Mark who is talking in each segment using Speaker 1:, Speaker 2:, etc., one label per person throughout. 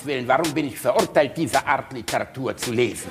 Speaker 1: Willen, warum bin ich verurteilt, diese Art Literatur zu lesen?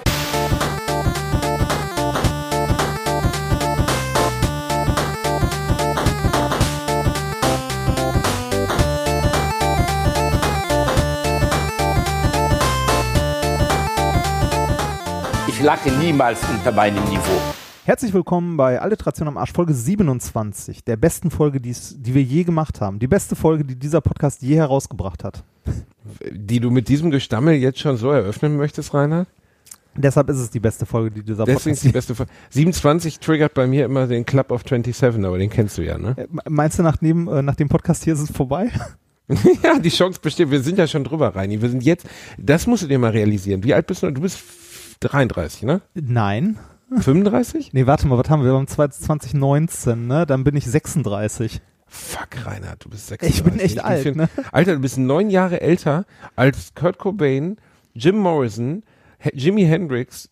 Speaker 1: Ich lache niemals unter meinem Niveau.
Speaker 2: Herzlich willkommen bei Alliteration am Arsch, Folge 27, der besten Folge, die wir je gemacht haben. Die beste Folge, die dieser Podcast je herausgebracht hat.
Speaker 3: Die du mit diesem Gestammel jetzt schon so eröffnen möchtest, Reinhard?
Speaker 2: Deshalb ist es die beste Folge, die dieser
Speaker 3: Deswegen
Speaker 2: Podcast
Speaker 3: ist die beste Folge. 27 triggert bei mir immer den Club of 27, aber den kennst du ja, ne?
Speaker 2: Meinst du, nach dem Podcast hier ist es vorbei?
Speaker 3: Ja, die Chance besteht. Wir sind ja schon drüber, Reini. Wir sind jetzt, das musst du dir mal realisieren. Wie alt bist du? Du bist 33, ne?
Speaker 2: Nein.
Speaker 3: 35?
Speaker 2: Nee, warte mal, was haben wir? Wir haben 2019, ne? Dann bin ich 36.
Speaker 3: Fuck, Reinhard, du bist 36.
Speaker 2: Ich bin echt alt, ne?
Speaker 3: Alter, du bist 9 Jahre älter als Kurt Cobain, Jim Morrison, Jimi Hendrix,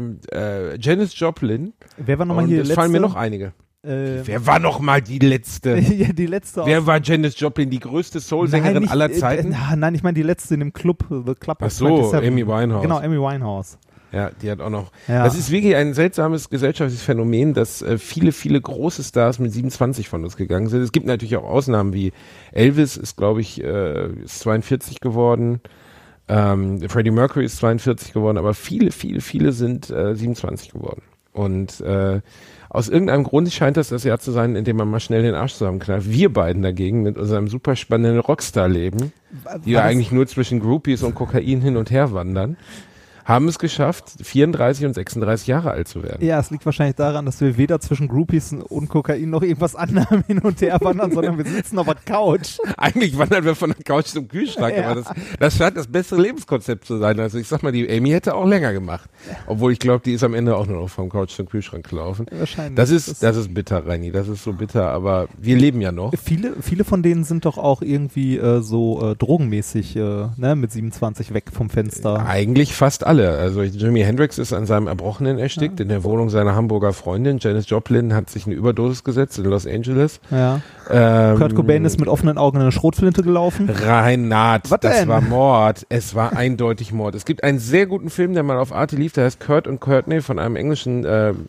Speaker 3: Janis Joplin.
Speaker 2: Wer war nochmal hier
Speaker 3: der letzte? Es fallen mir noch einige. Wer war noch mal die letzte?
Speaker 2: Ja, die letzte.
Speaker 3: Wer war Janis Joplin, die größte Soul-Sängerin aller Zeiten?
Speaker 2: Nein, ich meine die letzte in dem Club, The Club
Speaker 3: Ach
Speaker 2: of
Speaker 3: so,
Speaker 2: 27.
Speaker 3: Amy Winehouse.
Speaker 2: Genau, Amy Winehouse.
Speaker 3: Ja, die hat auch noch.
Speaker 2: Ja.
Speaker 3: Das ist wirklich ein seltsames gesellschaftliches Phänomen, dass viele, viele große Stars mit 27 von uns gegangen sind. Es gibt natürlich auch Ausnahmen wie Elvis ist, glaube ich, ist 42 geworden. Freddie Mercury ist 42 geworden, aber viele, viele, viele sind 27 geworden. Und aus irgendeinem Grund scheint das Jahr zu sein, in dem man mal schnell den Arsch zusammenknallt. Wir beiden dagegen mit unserem super spannenden Rockstar-Leben, die ja eigentlich nur zwischen Groupies und Kokain hin und her wandern, haben es geschafft, 34 und 36 Jahre alt zu werden.
Speaker 2: Ja, es liegt wahrscheinlich daran, dass wir weder zwischen Groupies und Kokain noch irgendwas anderem hin und her wandern, sondern wir sitzen auf der Couch.
Speaker 3: Eigentlich wandern wir von der Couch zum Kühlschrank,
Speaker 2: Ja.
Speaker 3: aber das scheint das bessere Lebenskonzept zu sein. Also ich sag mal, die Amy hätte auch länger gemacht. Obwohl ich glaube, die ist am Ende auch nur noch vom Couch zum Kühlschrank gelaufen.
Speaker 2: Wahrscheinlich.
Speaker 3: Das ist bitter, Reini, das ist so bitter, aber wir leben ja noch.
Speaker 2: Viele von denen sind doch auch irgendwie drogenmäßig mit 27 weg vom Fenster.
Speaker 3: Eigentlich fast alle. Also Jimi Hendrix ist an seinem Erbrochenen erstickt, in der Wohnung seiner Hamburger Freundin. Janis Joplin hat sich eine Überdosis gesetzt in Los Angeles.
Speaker 2: Ja. Kurt Cobain ist mit offenen Augen in eine Schrotflinte gelaufen.
Speaker 3: Reinhard,
Speaker 2: Was
Speaker 3: das
Speaker 2: denn?
Speaker 3: war Mord. Es war eindeutig Mord. Es gibt einen sehr guten Film, der mal auf Arte lief, der heißt Kurt und Courtney von einem englischen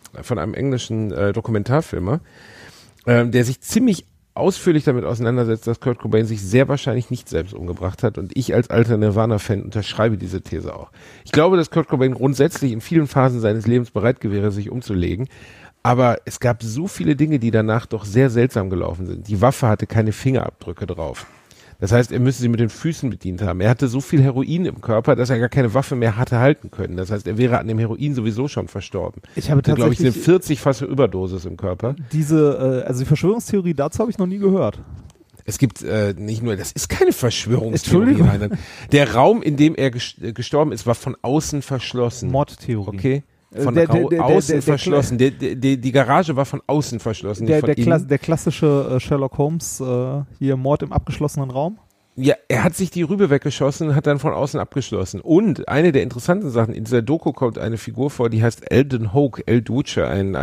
Speaker 3: Dokumentarfilmer, der sich ziemlich ausführlich damit auseinandersetzt, dass Kurt Cobain sich sehr wahrscheinlich nicht selbst umgebracht hat, und ich als alter Nirvana-Fan unterschreibe diese These auch. Ich glaube, dass Kurt Cobain grundsätzlich in vielen Phasen seines Lebens bereit wäre, sich umzulegen, aber es gab so viele Dinge, die danach doch sehr seltsam gelaufen sind. Die Waffe hatte keine Fingerabdrücke drauf. Das heißt, er müsste sie mit den Füßen bedient haben. Er hatte so viel Heroin im Körper, dass er gar keine Waffe mehr hatte halten können. Das heißt, er wäre an dem Heroin sowieso schon verstorben.
Speaker 2: Ich habe
Speaker 3: glaube ich, eine
Speaker 2: tatsächlich
Speaker 3: 40-fache Überdosis im Körper.
Speaker 2: die Verschwörungstheorie dazu habe ich noch nie gehört.
Speaker 3: Es gibt nicht nur, das ist keine Verschwörungstheorie, Reinhard. Der Raum, in dem er gestorben ist, war von außen verschlossen.
Speaker 2: Mordtheorie.
Speaker 3: Okay? Von
Speaker 2: Der
Speaker 3: außen verschlossen. Die Garage war von außen verschlossen, nicht von innen.
Speaker 2: Der klassische Sherlock Holmes, hier Mord im abgeschlossenen Raum.
Speaker 3: Ja, er hat sich die Rübe weggeschossen und hat dann von außen abgeschlossen. Und eine der interessanten Sachen, in dieser Doku kommt eine Figur vor, die heißt Eldon Hoke, El Duce,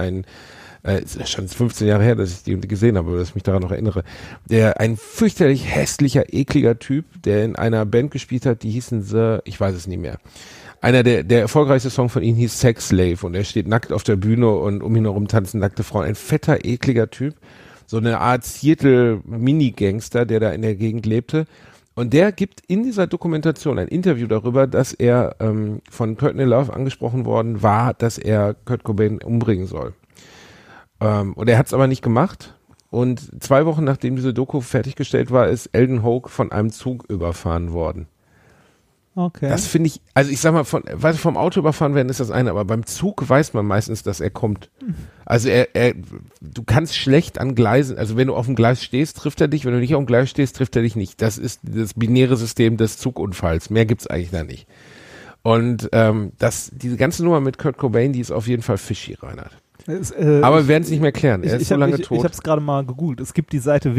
Speaker 3: ist schon 15 Jahre her, dass ich die gesehen habe, dass ich mich daran noch erinnere. Ein fürchterlich hässlicher, ekliger Typ, der in einer Band gespielt hat, die hießen ich weiß es nie mehr. Einer der erfolgreichste Song von ihm hieß Sex Slave, und er steht nackt auf der Bühne und um ihn herum tanzen nackte Frauen. Ein fetter, ekliger Typ. So eine Art Seattle-Mini-Gangster, der da in der Gegend lebte. Und der gibt in dieser Dokumentation ein Interview darüber, dass er von Courtney Love angesprochen worden war, dass er Kurt Cobain umbringen soll. Und er hat es aber nicht gemacht. Und 2 Wochen nachdem diese Doku fertiggestellt war, ist Eldon Hoke von einem Zug überfahren worden.
Speaker 2: Okay.
Speaker 3: Das finde ich, also ich sag mal, vom Auto überfahren werden ist das eine, aber beim Zug weiß man meistens, dass er kommt. Also du kannst schlecht an Gleisen, also wenn du auf dem Gleis stehst, trifft er dich, wenn du nicht auf dem Gleis stehst, trifft er dich nicht. Das ist das binäre System des Zugunfalls. Mehr gibt's eigentlich da nicht. Und diese ganze Nummer mit Kurt Cobain, die ist auf jeden Fall fishy, Reinhard. Aber wir werden es nicht mehr klären. Er ist so lange tot.
Speaker 2: Ich habe es gerade mal gegoogelt. Es gibt die Seite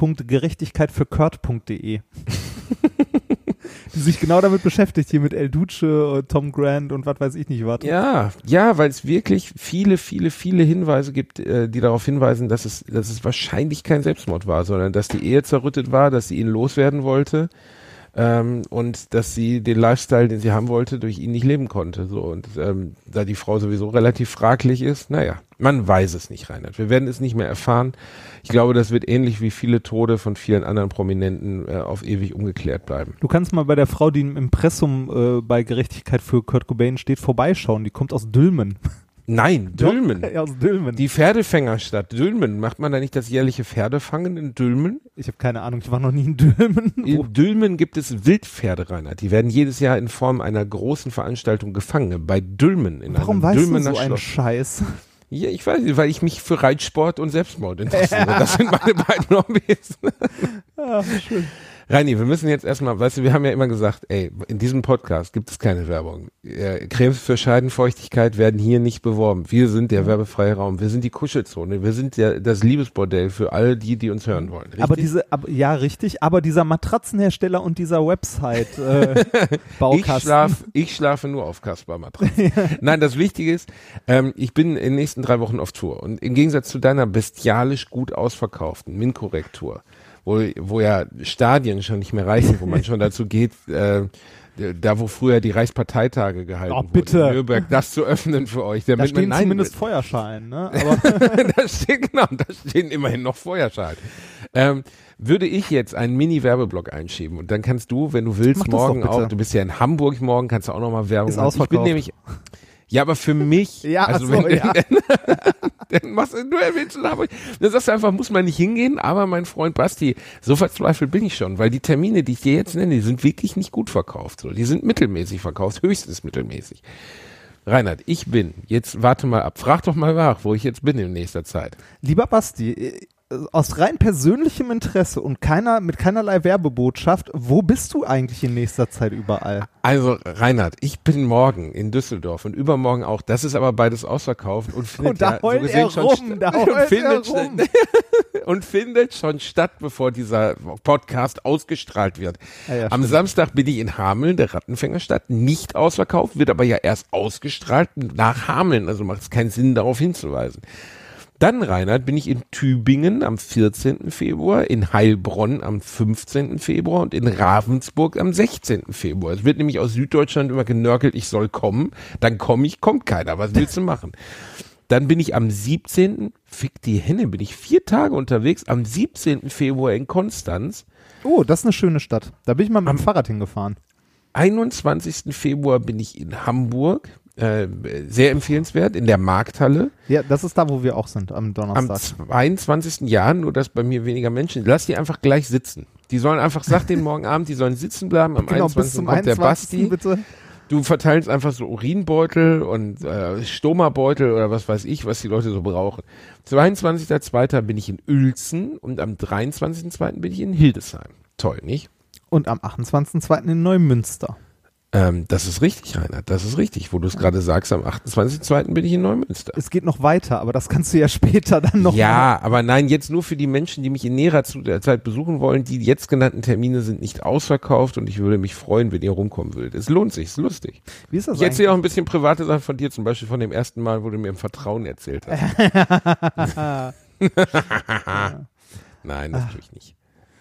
Speaker 2: www.gerechtigkeitfürkurt.de. die sich genau damit beschäftigt, hier mit El Duce, Tom Grant und was weiß ich nicht was.
Speaker 3: Ja, weil es wirklich viele Hinweise gibt, die darauf hinweisen, dass es wahrscheinlich kein Selbstmord war, sondern dass die Ehe zerrüttet war, dass sie ihn loswerden wollte. und dass sie den Lifestyle, den sie haben wollte, durch ihn nicht leben konnte. So, und da die Frau sowieso relativ fraglich ist, naja, man weiß es nicht, Reinhard. Wir werden es nicht mehr erfahren. Ich glaube, das wird ähnlich wie viele Tode von vielen anderen Prominenten auf ewig ungeklärt bleiben.
Speaker 2: Du kannst mal bei der Frau, die im Impressum bei Gerechtigkeit für Kurt Cobain steht, vorbeischauen. Die kommt aus Dülmen.
Speaker 3: Nein, Dülmen.
Speaker 2: Ja, aus Dülmen.
Speaker 3: Die Pferdefängerstadt Dülmen. Macht man da nicht das jährliche Pferdefangen in Dülmen?
Speaker 2: Ich habe keine Ahnung, ich war noch nie in Dülmen.
Speaker 3: In Dülmen gibt es Wildpferde, Reinhard. Die werden jedes Jahr in Form einer großen Veranstaltung gefangen. Bei Dülmen.
Speaker 2: Warum weißt du so einen Scheiß?
Speaker 3: Ja, ich weiß nicht, weil ich mich für Reitsport und Selbstmord interessiere. Das sind meine beiden Hobbys.
Speaker 2: Ja, schön.
Speaker 3: Reini, wir müssen jetzt erstmal, weißt du, wir haben ja immer gesagt, ey, in diesem Podcast gibt es keine Werbung. Cremes für Scheidenfeuchtigkeit werden hier nicht beworben. Wir sind der werbefreie Raum. Wir sind die Kuschelzone. Wir sind das Liebesbordell für alle die uns hören wollen. Richtig?
Speaker 2: Ja, richtig. Aber dieser Matratzenhersteller und dieser Website Baukasten.
Speaker 3: Ich schlafe nur auf Kasper-Matratzen. Nein, das Wichtige ist, ich bin in den nächsten 3 Wochen auf Tour. Und im Gegensatz zu deiner bestialisch gut ausverkauften Minkorrekt-Tour, wo ja Stadien schon nicht mehr reichen, wo man schon dazu geht, da wo früher die Reichsparteitage gehalten wurden, in Nürnberg, das zu öffnen für euch.
Speaker 2: Da stehen zumindest Feuerschalen, ne? Aber
Speaker 3: da stehen immerhin noch Feuerschalen. Würde ich jetzt einen Mini-Werbeblock einschieben und dann kannst du, wenn du willst, morgen auch, du bist ja in Hamburg morgen, kannst du auch nochmal Werbung machen.
Speaker 2: Ich bin nämlich,
Speaker 3: ja, aber für mich,
Speaker 2: ja,
Speaker 3: also
Speaker 2: so, ja.
Speaker 3: Dann machst du nur erwähnst du Hamburg. Dann sagst du einfach, muss man nicht hingehen, aber mein Freund Basti, so verzweifelt bin ich schon, weil die Termine, die ich dir jetzt nenne, die sind wirklich nicht gut verkauft. So. Die sind mittelmäßig verkauft, höchstens mittelmäßig. Reinhard, ich bin, jetzt warte mal ab, frag doch mal nach, wo ich jetzt bin in nächster Zeit.
Speaker 2: Lieber Basti, aus rein persönlichem Interesse und mit keinerlei Werbebotschaft, wo bist du eigentlich in nächster Zeit überall?
Speaker 3: Also Reinhard, ich bin morgen in Düsseldorf und übermorgen auch, das ist aber beides ausverkauft und findet findet schon statt, bevor dieser Podcast ausgestrahlt wird.
Speaker 2: Ja,
Speaker 3: am Samstag bin ich in Hameln, der Rattenfängerstadt, nicht ausverkauft, wird aber ja erst ausgestrahlt nach Hameln, also macht es keinen Sinn, darauf hinzuweisen. Dann, Reinhard, bin ich in Tübingen am 14. Februar, in Heilbronn am 15. Februar und in Ravensburg am 16. Februar. Es wird nämlich aus Süddeutschland immer genörgelt, ich soll kommen. Dann kommt keiner. Was willst du machen? Dann bin ich am 17. Fick die Henne, bin ich 4 Tage unterwegs, am 17. Februar in Konstanz.
Speaker 2: Oh, das ist eine schöne Stadt. Da bin ich mal mit dem Fahrrad hingefahren.
Speaker 3: 21. Februar bin ich in Hamburg. Sehr empfehlenswert, in der Markthalle.
Speaker 2: Ja, das ist da, wo wir auch sind, am Donnerstag.
Speaker 3: Am 22. Jahr, nur dass bei mir weniger Menschen, lass die einfach gleich sitzen. Die sollen einfach, sag denen morgen Abend, die sollen sitzen bleiben. Am 21. kommt der Basti.
Speaker 2: Bitte.
Speaker 3: Du verteilst einfach so Urinbeutel und Stoma-Beutel oder was weiß ich, was die Leute so brauchen. 22.02. bin ich in Uelzen und am 23.02. bin ich in Hildesheim. Toll, nicht?
Speaker 2: Und am 28.02. in Neumünster.
Speaker 3: Das ist richtig, Reinhard, das ist richtig. Wo du es gerade sagst, am 28.02. bin ich in Neumünster.
Speaker 2: Es geht noch weiter, aber das kannst du ja später dann noch
Speaker 3: Ja, aber nein, jetzt nur für die Menschen, die mich in näherer Zeit besuchen wollen. Die jetzt genannten Termine sind nicht ausverkauft und ich würde mich freuen, wenn ihr rumkommen würdet. Es lohnt sich, es ist lustig.
Speaker 2: Wie ist das
Speaker 3: ich erzähle auch ein bisschen private Sachen von dir, zum Beispiel von dem ersten Mal, wo du mir im Vertrauen erzählt hast. Nein, das tue ich nicht.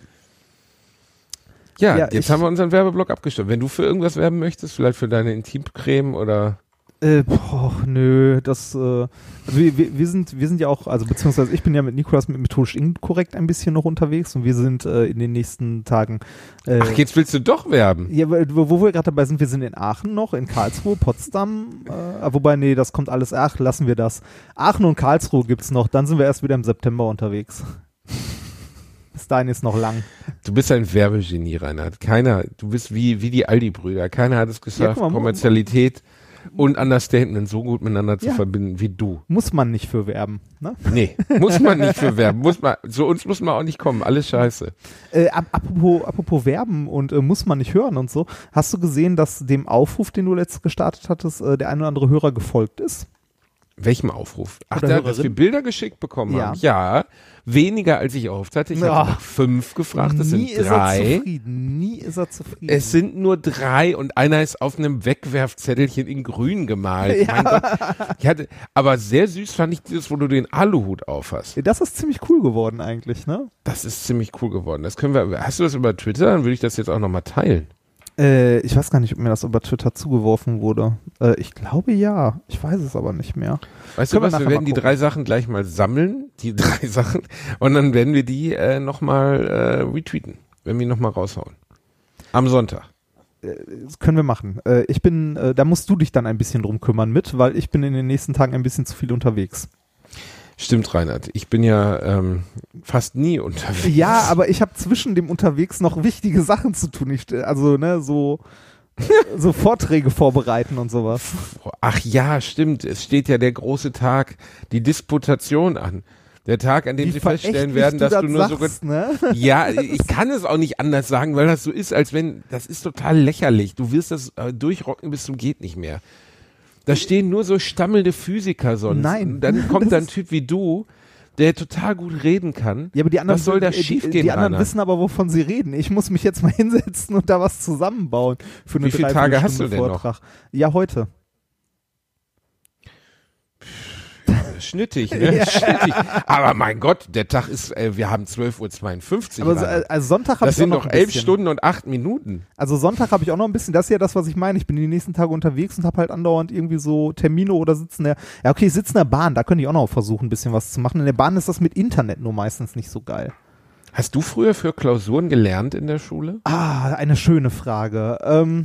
Speaker 3: Ja, jetzt haben wir unseren Werbeblock abgestimmt. Wenn du für irgendwas werben möchtest, vielleicht für deine Intimcreme oder...
Speaker 2: Nö, das, wir sind ja auch, also beziehungsweise ich bin ja mit Nikolas mit methodisch inkorrekt ein bisschen noch unterwegs und wir sind in den nächsten Tagen...
Speaker 3: Ach, jetzt willst du doch werben?
Speaker 2: Ja, wo wir gerade dabei sind, wir sind in Aachen noch, in Karlsruhe, Potsdam, wobei, nee, das kommt alles, lassen wir das. Aachen und Karlsruhe gibt's noch, dann sind wir erst wieder im September unterwegs. Bis dahin ist noch lang.
Speaker 3: Du bist ein Werbegenie, Reinhard. Du bist wie die Aldi-Brüder. Keiner hat es geschafft, Kommerzialität und Understatement so gut miteinander zu verbinden wie du.
Speaker 2: Muss man nicht für werben, ne?
Speaker 3: Nee, muss man nicht für werben. Zu uns muss man auch nicht kommen. Alles scheiße.
Speaker 2: Apropos werben und muss man nicht hören und so. Hast du gesehen, dass dem Aufruf, den du letztens gestartet hattest, der ein oder andere Hörer gefolgt ist?
Speaker 3: Welchem Aufruf? Ach,
Speaker 2: Oder
Speaker 3: dass wir
Speaker 2: Hörerin?
Speaker 3: Bilder geschickt bekommen
Speaker 2: Ja.
Speaker 3: haben. Ja, weniger als ich erhofft hatte. Ich habe nach 5 gefragt, das sind 3.
Speaker 2: Nie ist er zufrieden.
Speaker 3: Es sind nur 3 und einer ist auf einem Wegwerfzettelchen in grün gemalt. Mein Gott. Aber sehr süß fand ich dieses, wo du den Aluhut auf hast.
Speaker 2: Das ist ziemlich cool geworden eigentlich, ne?
Speaker 3: Das ist ziemlich cool geworden. Das können wir, hast du das über Twitter? Dann würde ich das jetzt auch nochmal teilen.
Speaker 2: Ich weiß gar nicht, ob mir das über Twitter zugeworfen wurde. Ich glaube ja. Ich weiß es aber nicht mehr.
Speaker 3: Weißt du was, wir
Speaker 2: nachher
Speaker 3: werden
Speaker 2: mal
Speaker 3: die
Speaker 2: gucken.
Speaker 3: 3 Sachen gleich mal sammeln, die 3 Sachen, und dann werden wir die nochmal retweeten, wenn wir nochmal raushauen. Am Sonntag.
Speaker 2: Das können wir machen. Da musst du dich dann ein bisschen drum kümmern weil ich bin in den nächsten Tagen ein bisschen zu viel unterwegs.
Speaker 3: Stimmt, Reinhard. Ich bin ja fast nie unterwegs.
Speaker 2: Ja, aber ich habe zwischen dem unterwegs noch wichtige Sachen zu tun. So Vorträge vorbereiten und sowas.
Speaker 3: Ach ja, stimmt. Es steht ja der große Tag, die Disputation an. Der Tag, an dem
Speaker 2: Wie
Speaker 3: sie feststellen
Speaker 2: verächtlich
Speaker 3: werden, dass du nur
Speaker 2: sagst, ne?
Speaker 3: Ja, ich kann es auch nicht anders sagen, weil das so ist, als wenn, das ist total lächerlich. Du wirst das durchrocken bis zum geht nicht mehr. Da stehen nur so stammelnde Physiker sonst.
Speaker 2: Nein.
Speaker 3: Und dann kommt da ein Typ wie du, der total gut reden kann.
Speaker 2: Ja, aber die anderen,
Speaker 3: Was soll da schiefgehen,
Speaker 2: die anderen
Speaker 3: Rainer?
Speaker 2: wissen aber, wovon sie reden. Ich muss mich jetzt mal hinsetzen und da was zusammenbauen. Für eine
Speaker 3: Wie viele Tage hast du
Speaker 2: Dreiviertelstunde
Speaker 3: denn noch?
Speaker 2: Vortrag. Ja, heute.
Speaker 3: Schnittig, ne?
Speaker 2: Ja.
Speaker 3: Schnittig. Aber mein Gott, der Tag ist, wir haben 12:52 Uhr.
Speaker 2: Aber also Sonntag habe
Speaker 3: Das
Speaker 2: ich auch
Speaker 3: sind
Speaker 2: noch
Speaker 3: doch
Speaker 2: ein
Speaker 3: 11
Speaker 2: bisschen.
Speaker 3: Stunden und 8 Minuten.
Speaker 2: Also Sonntag habe ich auch noch ein bisschen, das ist ja das, was ich meine. Ich bin die nächsten Tage unterwegs und habe halt andauernd irgendwie so Termine oder sitzen in der Bahn, da könnte ich auch noch versuchen, ein bisschen was zu machen. In der Bahn ist das mit Internet nur meistens nicht so geil.
Speaker 3: Hast du früher für Klausuren gelernt in der Schule?
Speaker 2: Ah, eine schöne Frage.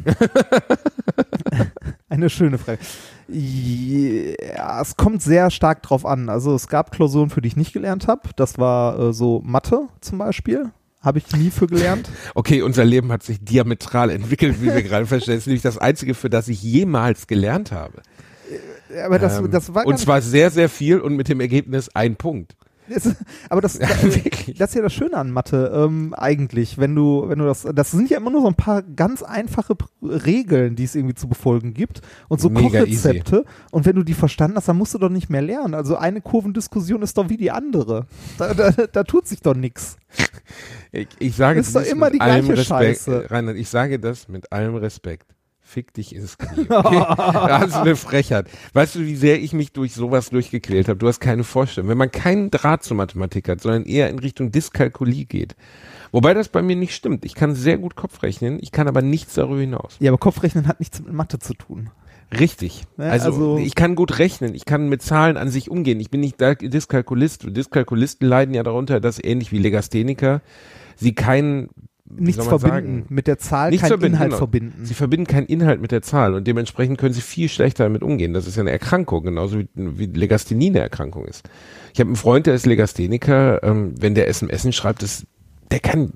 Speaker 2: Eine schöne Frage. Ja, es kommt sehr stark drauf an. Also es gab Klausuren, für die ich nicht gelernt habe. Das war so Mathe zum Beispiel. Habe ich nie für gelernt.
Speaker 3: Okay, unser Leben hat sich diametral entwickelt, wie wir gerade feststellen. Das ist nämlich das Einzige, für das ich jemals gelernt habe.
Speaker 2: Aber das war
Speaker 3: und zwar sehr, sehr viel und mit dem Ergebnis 1 Punkt.
Speaker 2: Aber das ist ja das Schöne an Mathe, eigentlich, wenn du das sind ja immer nur so ein paar ganz einfache Regeln, die es irgendwie zu befolgen gibt und so
Speaker 3: Mega
Speaker 2: Kochrezepte
Speaker 3: easy.
Speaker 2: Und wenn du die verstanden hast, dann musst du doch nicht mehr lernen. Also eine Kurvendiskussion ist doch wie die andere. Da tut sich doch nichts.
Speaker 3: Ich sage
Speaker 2: Ist doch
Speaker 3: das
Speaker 2: immer
Speaker 3: mit
Speaker 2: die
Speaker 3: allem
Speaker 2: gleiche
Speaker 3: Respekt.
Speaker 2: Scheiße.
Speaker 3: Reinhard, ich sage das mit allem Respekt. Fick dich ins Knie. Okay? Das ist eine Frechheit. Weißt du, wie sehr ich mich durch sowas durchgequält habe? Du hast keine Vorstellung. Wenn man keinen Draht zur Mathematik hat, sondern eher in Richtung Dyskalkulie geht. Wobei das bei mir nicht stimmt. Ich kann sehr gut Kopf rechnen, ich kann aber nichts darüber hinaus.
Speaker 2: Ja, aber Kopfrechnen hat nichts mit Mathe zu tun.
Speaker 3: Richtig.
Speaker 2: Ja,
Speaker 3: Also ich kann gut rechnen, ich kann mit Zahlen an sich umgehen. Ich bin nicht Dyskalkulist. Dyskalkulisten leiden ja darunter, dass ähnlich wie Legastheniker sie keinen
Speaker 2: Nichts verbinden, mit der Zahl
Speaker 3: Nichts
Speaker 2: keinen
Speaker 3: verbinden,
Speaker 2: Inhalt
Speaker 3: genau.
Speaker 2: verbinden.
Speaker 3: Sie verbinden keinen Inhalt mit der Zahl und dementsprechend können sie viel schlechter damit umgehen. Das ist ja eine Erkrankung, genauso wie Legasthenie eine Erkrankung ist. Ich habe einen Freund, der ist Legastheniker, wenn der SMS schreibt, der kann,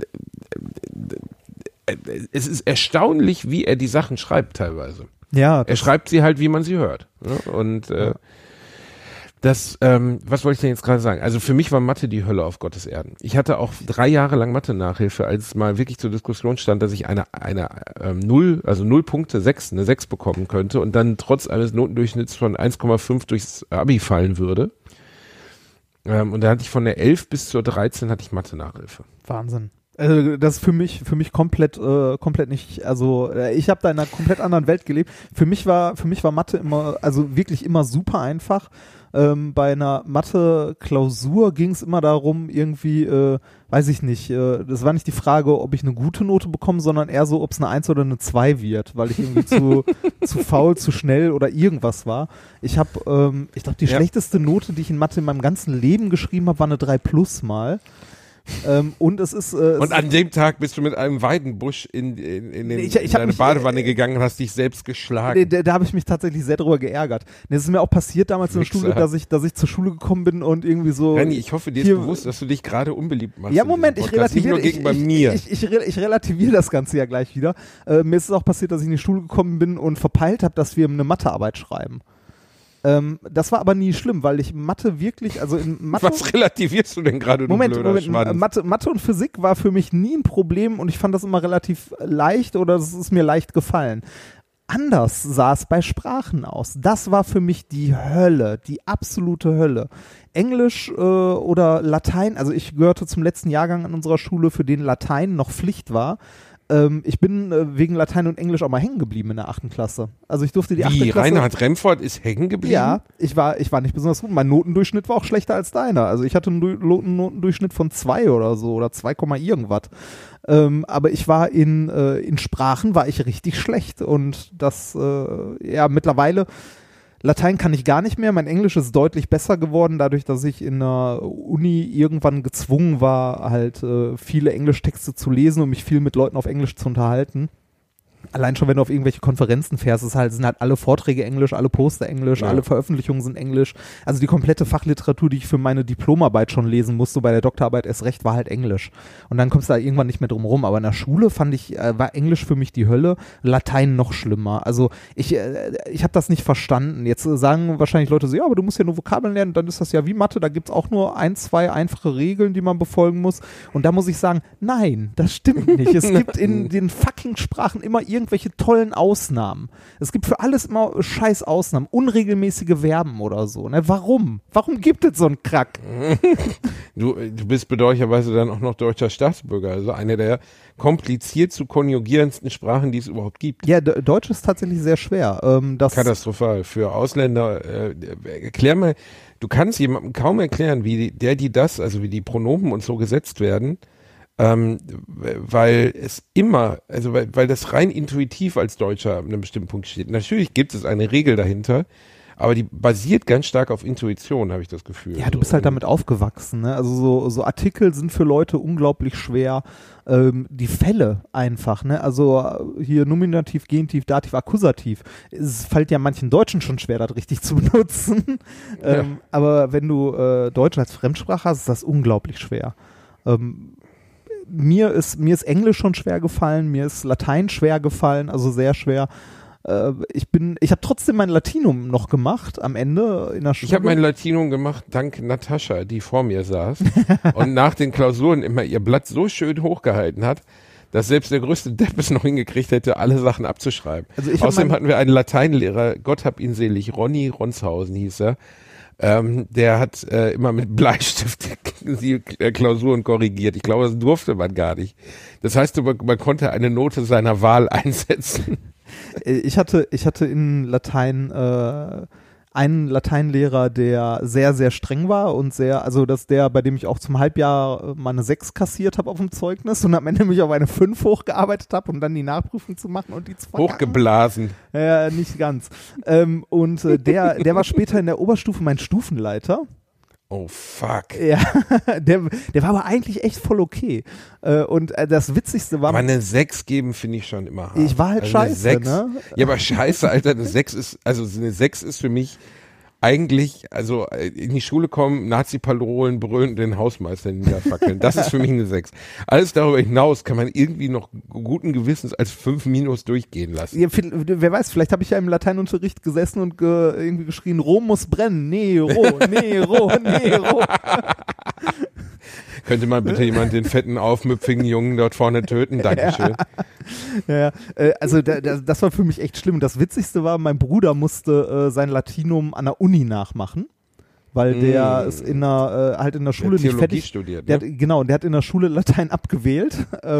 Speaker 3: es ist erstaunlich, wie er die Sachen schreibt teilweise.
Speaker 2: Ja,
Speaker 3: Er schreibt sie halt, wie man sie hört. Ne? Und was wollte ich denn jetzt gerade sagen? Also für mich war Mathe die Hölle auf Gottes Erden. Ich hatte auch 3 Jahre lang Mathe-Nachhilfe, als es mal wirklich zur Diskussion stand, dass ich eine 0 Punkte, eine 6 bekommen könnte und dann trotz eines Notendurchschnitts von 1,5 durchs Abi fallen würde. Und da hatte ich von der 11 bis zur 13 hatte ich Mathe-Nachhilfe.
Speaker 2: Wahnsinn. Also das ist für mich komplett nicht, also ich habe da in einer komplett anderen Welt gelebt. Für mich war Mathe immer, also wirklich immer super einfach. Bei einer Mathe-Klausur ging es immer darum, irgendwie, weiß ich nicht, das war nicht die Frage, ob ich eine gute Note bekomme, sondern eher so, ob es eine 1 oder eine 2 wird, weil ich irgendwie zu faul, zu schnell oder irgendwas war. Ich glaube, die schlechteste Note, die ich in Mathe in meinem ganzen Leben geschrieben habe, war eine 3+ mal. Und es ist
Speaker 3: Und an dem Tag bist du mit einem Weidenbusch in deine Badewanne gegangen und hast dich selbst geschlagen.
Speaker 2: Da habe ich mich tatsächlich sehr drüber geärgert. Es ist mir auch passiert damals in der Schule, dass ich zur Schule gekommen bin und irgendwie so.
Speaker 3: Renny, ich hoffe, dir ist bewusst, dass du dich gerade unbeliebt machst.
Speaker 2: Ja, Moment, ich relativiere.
Speaker 3: Nicht nur gegenüber mir.
Speaker 2: Ich relativiere das Ganze ja gleich wieder. Mir ist es auch passiert, dass ich in die Schule gekommen bin und verpeilt habe, dass wir eine Mathearbeit schreiben. Das war aber nie schlimm, weil ich Mathe wirklich, also in Mathe...
Speaker 3: Was relativierst du denn gerade, du blöder Schwanz?
Speaker 2: Mathe und Physik war für mich nie ein Problem und ich fand das immer relativ leicht oder es ist mir leicht gefallen. Anders sah es bei Sprachen aus. Das war für mich die Hölle, die absolute Hölle. Englisch oder Latein, also ich gehörte zum letzten Jahrgang an unserer Schule, für den Latein noch Pflicht war. Ich bin wegen Latein und Englisch auch mal hängen geblieben in der 8. Klasse. Also ich durfte die 8. Klasse...
Speaker 3: Reinhard Remford ist hängen geblieben?
Speaker 2: Ja, ich war nicht besonders gut. Mein Notendurchschnitt war auch schlechter als deiner. Also ich hatte einen Notendurchschnitt von 2 oder so oder 2, irgendwas. Aber ich war in Sprachen war ich richtig schlecht und das, mittlerweile, Latein kann ich gar nicht mehr, mein Englisch ist deutlich besser geworden, dadurch, dass ich in der Uni irgendwann gezwungen war, halt viele Englischtexte zu lesen und mich viel mit Leuten auf Englisch zu unterhalten. Allein schon, wenn du auf irgendwelche Konferenzen fährst, sind halt alle Vorträge Englisch, alle Poster Englisch, alle Veröffentlichungen sind Englisch. Also die komplette Fachliteratur, die ich für meine Diplomarbeit schon lesen musste, bei der Doktorarbeit erst recht, war halt Englisch. Und dann kommst du da irgendwann nicht mehr drum rum. Aber in der Schule war Englisch für mich die Hölle, Latein noch schlimmer. Also ich habe das nicht verstanden. Jetzt sagen wahrscheinlich Leute so, ja, aber du musst ja nur Vokabeln lernen, dann ist das ja wie Mathe, da gibt's auch nur 1, 2 einfache Regeln, die man befolgen muss. Und da muss ich sagen, nein, das stimmt nicht. Es gibt in den fucking Sprachen immer irgendwelche tollen Ausnahmen. Es gibt für alles immer scheiß Ausnahmen, unregelmäßige Verben oder so. Ne? Warum? Warum gibt es so einen Krack?
Speaker 3: Du bist bedauerlicherweise dann auch noch deutscher Staatsbürger, also eine der kompliziert zu konjugierendsten Sprachen, die es überhaupt gibt.
Speaker 2: Ja, Deutsch ist tatsächlich sehr schwer.
Speaker 3: Katastrophal. Für Ausländer, erklär mal, du kannst jemandem kaum erklären, wie die Pronomen und so gesetzt werden, weil es immer, also weil das rein intuitiv als Deutscher an einem bestimmten Punkt steht. Natürlich gibt es eine Regel dahinter, aber die basiert ganz stark auf Intuition, habe ich das Gefühl.
Speaker 2: Ja, du bist halt damit aufgewachsen, ne? Also so Artikel sind für Leute unglaublich schwer. Die Fälle einfach, ne? Also hier Nominativ, Genitiv, Dativ, Akkusativ. Es fällt ja manchen Deutschen schon schwer, das richtig zu benutzen. Aber wenn du Deutsch als Fremdsprache hast, ist das unglaublich schwer. Mir ist Englisch schon schwer gefallen, mir ist Latein schwer gefallen, also sehr schwer. Ich habe trotzdem mein Latinum noch gemacht am Ende in der Schule.
Speaker 3: Ich habe mein Latinum gemacht dank Natascha, die vor mir saß und nach den Klausuren immer ihr Blatt so schön hochgehalten hat, dass selbst der größte Depp es noch hingekriegt hätte, alle Sachen abzuschreiben. Also außerdem hatten wir einen Lateinlehrer, Gott hab ihn selig, Ronny Ronshausen hieß er. Der hat immer mit Bleistift die Klausuren korrigiert. Ich glaube, das durfte man gar nicht. Das heißt, man konnte eine Note seiner Wahl einsetzen.
Speaker 2: Ich hatte in Latein einen Lateinlehrer, der sehr, sehr streng war und bei dem ich auch zum Halbjahr mal eine 6 kassiert habe auf dem Zeugnis und am Ende mich auf eine 5 hochgearbeitet habe, um dann die Nachprüfung zu machen und die 2
Speaker 3: hochgeblasen.
Speaker 2: Ja, nicht ganz. Der war später in der Oberstufe mein Stufenleiter.
Speaker 3: Oh, fuck.
Speaker 2: Ja, der war aber eigentlich echt voll okay. Und das Witzigste war...
Speaker 3: Aber eine 6 geben finde ich schon immer hart.
Speaker 2: Ich war halt scheiße, ne?
Speaker 3: Ja, aber scheiße, Alter, eine 6 ist für mich eigentlich, also in die Schule kommen, Nazi-Parolen brüllen, den Hausmeister niederfackeln. Das ist für mich eine 6. Alles darüber hinaus kann man irgendwie noch guten Gewissens als 5- durchgehen lassen.
Speaker 2: Ja, wer weiß, vielleicht habe ich ja im Lateinunterricht gesessen und irgendwie geschrien, Rom muss brennen, Nero, Nero, Nero.
Speaker 3: Könnte mal bitte jemand den fetten, aufmüpfigen Jungen dort vorne töten? Dankeschön.
Speaker 2: Ja, also das war für mich echt schlimm. Das Witzigste war, mein Bruder musste sein Latinum an der Uni nachmachen, weil der ist in der Schule nicht fertig
Speaker 3: studiert.
Speaker 2: Der hat in der Schule Latein abgewählt.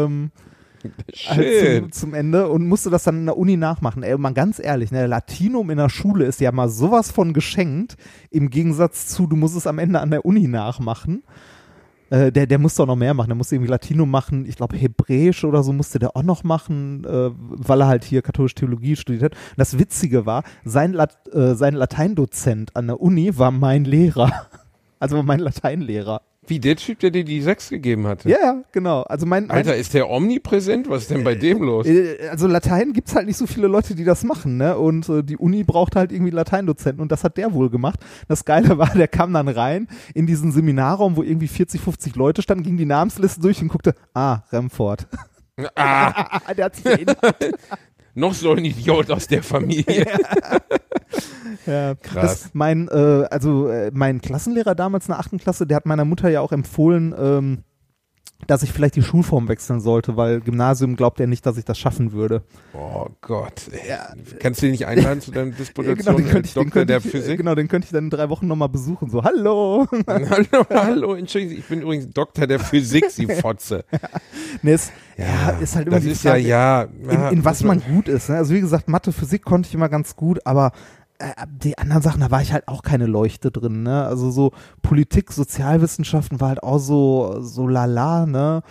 Speaker 2: Zum Ende und musste das dann in der Uni nachmachen. Ey, mal ganz ehrlich, ne, Latinum in der Schule ist ja mal sowas von geschenkt, im Gegensatz zu, du musst es am Ende an der Uni nachmachen. Der musste auch noch mehr machen, der musste irgendwie Latinum machen, ich glaube Hebräisch oder so musste der auch noch machen, weil er halt hier katholische Theologie studiert hat. Und das Witzige war, sein Lateindozent an der Uni war mein Lehrer, also mein Lateinlehrer.
Speaker 3: Wie der Typ, der dir die 6 gegeben hatte?
Speaker 2: Ja, genau. Also
Speaker 3: Alter, ist der omnipräsent? Was ist denn bei dem los?
Speaker 2: Also Latein gibt's halt nicht so viele Leute, die das machen, ne? Und die Uni braucht halt irgendwie Lateindozenten und das hat der wohl gemacht. Das Geile war, der kam dann rein in diesen Seminarraum, wo irgendwie 40, 50 Leute standen, ging die Namensliste durch und guckte, Remford. Der hat sich erinnert.
Speaker 3: Noch so ein Idiot aus der Familie.
Speaker 2: Ja,
Speaker 3: krass.
Speaker 2: Mein Klassenlehrer damals in der 8. Klasse, der hat meiner Mutter ja auch empfohlen, dass ich vielleicht die Schulform wechseln sollte, weil Gymnasium glaubt er nicht, dass ich das schaffen würde.
Speaker 3: Oh Gott. Ja. Kannst du den nicht einladen zu deiner Disputation?
Speaker 2: Genau,
Speaker 3: Doktor der Physik?
Speaker 2: Genau, den könnte ich dann in 3 Wochen nochmal besuchen. So, hallo.
Speaker 3: Hallo, entschuldigung, ich bin übrigens Doktor der Physik, Sie Fotze.
Speaker 2: Nee, ist halt immer
Speaker 3: das
Speaker 2: die
Speaker 3: ist
Speaker 2: Frage, in was man gut ist. Ne? Also wie gesagt, Mathe, Physik konnte ich immer ganz gut, aber die anderen Sachen, da war ich halt auch keine Leuchte drin, ne? Also so Politik, Sozialwissenschaften war halt auch so lala, ne?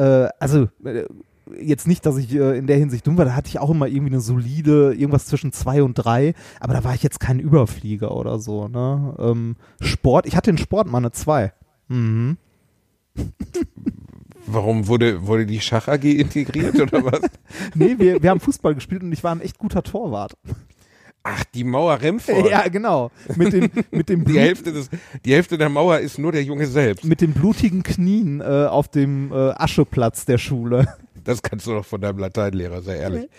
Speaker 2: Jetzt nicht, dass ich in der Hinsicht dumm war, da hatte ich auch immer irgendwie eine solide, irgendwas zwischen 2 und 3, aber da war ich jetzt kein Überflieger oder so, ne? Sport, ich hatte in Sport mal eine 2. Mhm.
Speaker 3: Warum wurde die Schach AG integriert oder was?
Speaker 2: Nee, wir haben Fußball gespielt und ich war ein echt guter Torwart.
Speaker 3: Ach, die Mauer Remford.
Speaker 2: Ja, genau. Mit dem
Speaker 3: die Hälfte der Mauer ist nur der Junge selbst.
Speaker 2: Mit den blutigen Knien auf dem Ascheplatz der Schule.
Speaker 3: Das kannst du doch von deinem Lateinlehrer, sei ehrlich.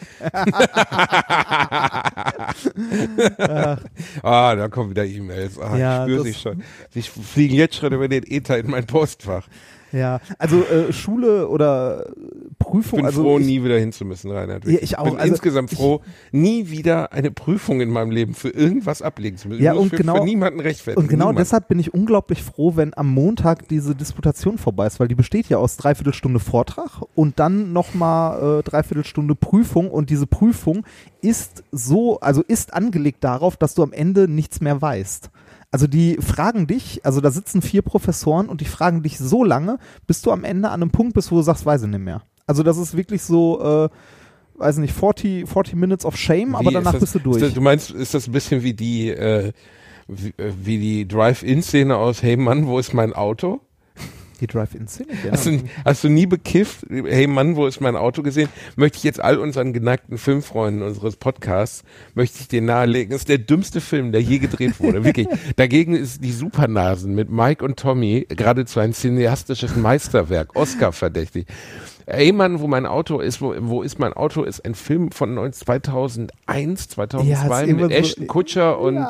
Speaker 3: Da kommen wieder E-Mails. Ja, ich spüre sie schon. Sie fliegen jetzt schon über den Ether in mein Postfach.
Speaker 2: Ja, also Schule oder Prüfung.
Speaker 3: Ich bin froh, nie wieder hinzumüssen, Reinhard.
Speaker 2: Ja, ich auch.
Speaker 3: Ich bin insgesamt froh, nie wieder eine Prüfung in meinem Leben für irgendwas ablegen zu müssen.
Speaker 2: Ja, und
Speaker 3: für niemanden rechtfertigen.
Speaker 2: Und genau deshalb bin ich unglaublich froh, wenn am Montag diese Disputation vorbei ist, weil die besteht ja aus 3/4 Stunde Vortrag und dann nochmal 3/4 Stunde Prüfung und diese Prüfung ist angelegt darauf, dass du am Ende nichts mehr weißt. Also die fragen dich, also da sitzen 4 Professoren und die fragen dich so lange, bis du am Ende an einem Punkt bist, wo du sagst, weiß ich nicht mehr. Also das ist wirklich so, weiß nicht, 40 Minutes of Shame, aber danach bist du durch.
Speaker 3: Du meinst, ist das ein bisschen wie die Drive-In-Szene aus Hey Mann, wo ist mein Auto?
Speaker 2: Die Drive-In-Szene, ja.
Speaker 3: Hast du nie bekifft? Hey Mann, wo ist mein Auto gesehen? Möchte ich jetzt all unseren geneigten Filmfreunden unseres Podcasts, möchte ich dir nahelegen, das ist der dümmste Film, der je gedreht wurde, wirklich. Dagegen ist die Supernasen mit Mike und Tommy geradezu ein cineastisches Meisterwerk, Oscar verdächtig. Hey Mann, wo mein Auto ist, wo ist mein Auto, ist ein Film von 2001, 2002 mit Ashton Kutcher und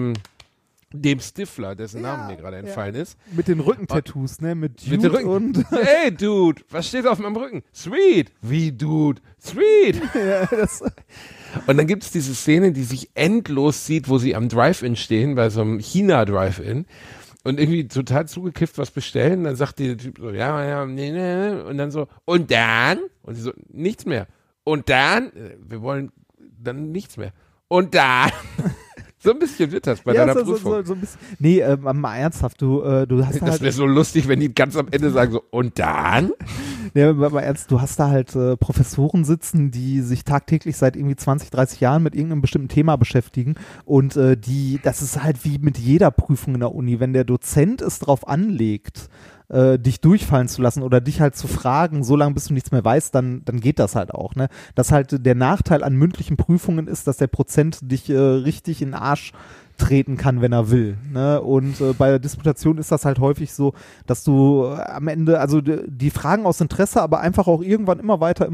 Speaker 3: dem Stifler, dessen Name mir gerade entfallen ist.
Speaker 2: Mit den Rückentattoos, ne? Mit Dude und...
Speaker 3: Hey, Dude, was steht auf meinem Rücken? Sweet. Wie, Dude? Sweet.
Speaker 2: Ja,
Speaker 3: und dann gibt es diese Szene, die sich endlos zieht, wo sie am Drive-In stehen, bei so einem China-Drive-In und irgendwie total zugekifft was bestellen. Dann sagt der Typ so, ja, nee. Und dann so, und dann? Und sie so, nichts mehr. Und dann? Wir wollen dann nichts mehr. Und dann... So ein bisschen wird das bei deiner Prüfung.
Speaker 2: So ein bisschen. Nee, mal ernsthaft, du hast
Speaker 3: das halt... Das wäre so lustig, wenn die ganz am Ende sagen so, und dann?
Speaker 2: Nee, mal ernst, du hast da halt Professoren sitzen, die sich tagtäglich seit irgendwie 20, 30 Jahren mit irgendeinem bestimmten Thema beschäftigen und das ist halt wie mit jeder Prüfung in der Uni, wenn der Dozent es drauf anlegt, dich durchfallen zu lassen oder dich halt zu fragen, so lange bis du nichts mehr weißt, dann geht das halt auch. Ne? Dass halt der Nachteil an mündlichen Prüfungen ist, dass der Prozent dich richtig in den Arsch treten kann, wenn er will. Ne? Und bei der Disputation ist das halt häufig so, dass du am Ende, also die fragen aus Interesse, aber einfach auch irgendwann immer weiter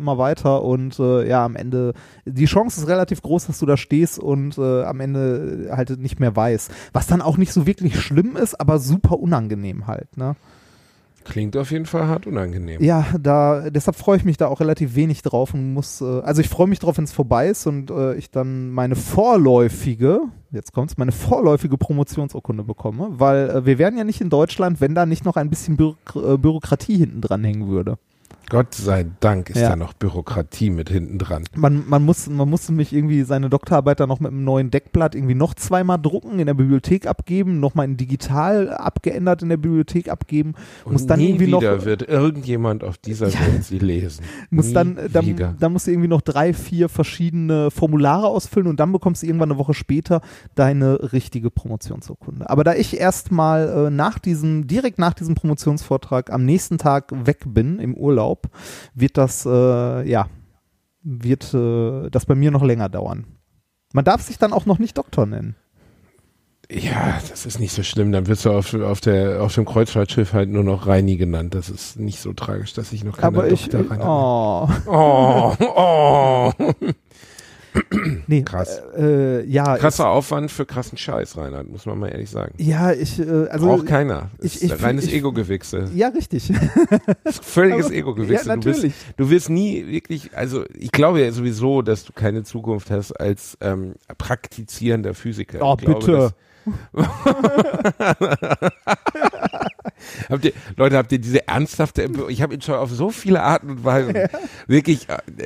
Speaker 2: und am Ende, die Chance ist relativ groß, dass du da stehst und am Ende halt nicht mehr weißt. Was dann auch nicht so wirklich schlimm ist, aber super unangenehm halt, ne?
Speaker 3: Klingt auf jeden Fall hart unangenehm.
Speaker 2: Ja, deshalb freue ich mich da auch relativ wenig drauf und muss, also ich freue mich drauf, wenn es vorbei ist und ich dann meine vorläufige Promotionsurkunde bekomme, weil wir wären ja nicht in Deutschland, wenn da nicht noch ein bisschen Bürokratie hinten dran hängen würde.
Speaker 3: Gott sei Dank ist da noch Bürokratie mit hinten dran.
Speaker 2: Man musste mich irgendwie seine Doktorarbeit dann noch mit einem neuen Deckblatt irgendwie noch 2-mal drucken, in der Bibliothek abgeben, nochmal in digital abgeändert in der Bibliothek abgeben.
Speaker 3: Und muss dann nie irgendwie wieder noch, wird irgendjemand auf dieser Welt sie lesen.
Speaker 2: Dann musst du irgendwie noch 3, 4 verschiedene Formulare ausfüllen und dann bekommst du irgendwann eine Woche später deine richtige Promotionsurkunde. Aber da ich erstmal direkt nach diesem Promotionsvortrag am nächsten Tag weg bin im Urlaub, wird das bei mir noch länger dauern. Man darf sich dann auch noch nicht Doktor nennen.
Speaker 3: Ja, das ist nicht so schlimm. Dann wirst du auf dem Kreuzfahrtschiff halt nur noch Reini genannt. Das ist nicht so tragisch, dass ich noch keine Doktor rein habe.
Speaker 2: Nee,
Speaker 3: Krass.
Speaker 2: Ja.
Speaker 3: Krasser Aufwand für krassen Scheiß, Reinhard, muss man mal ehrlich sagen.
Speaker 2: Ja, also.
Speaker 3: Braucht keiner. Das ist reines Ego-Gewichse.
Speaker 2: Ja, richtig.
Speaker 3: Völliges Ego-Gewichse.
Speaker 2: Ja, natürlich.
Speaker 3: Du wirst nie wirklich, also ich glaube ja sowieso, dass du keine Zukunft hast als praktizierender Physiker.
Speaker 2: Oh, bitte.
Speaker 3: Habt ihr diese ernsthafte, ich habe ihn schon auf so viele Arten und Weisen wirklich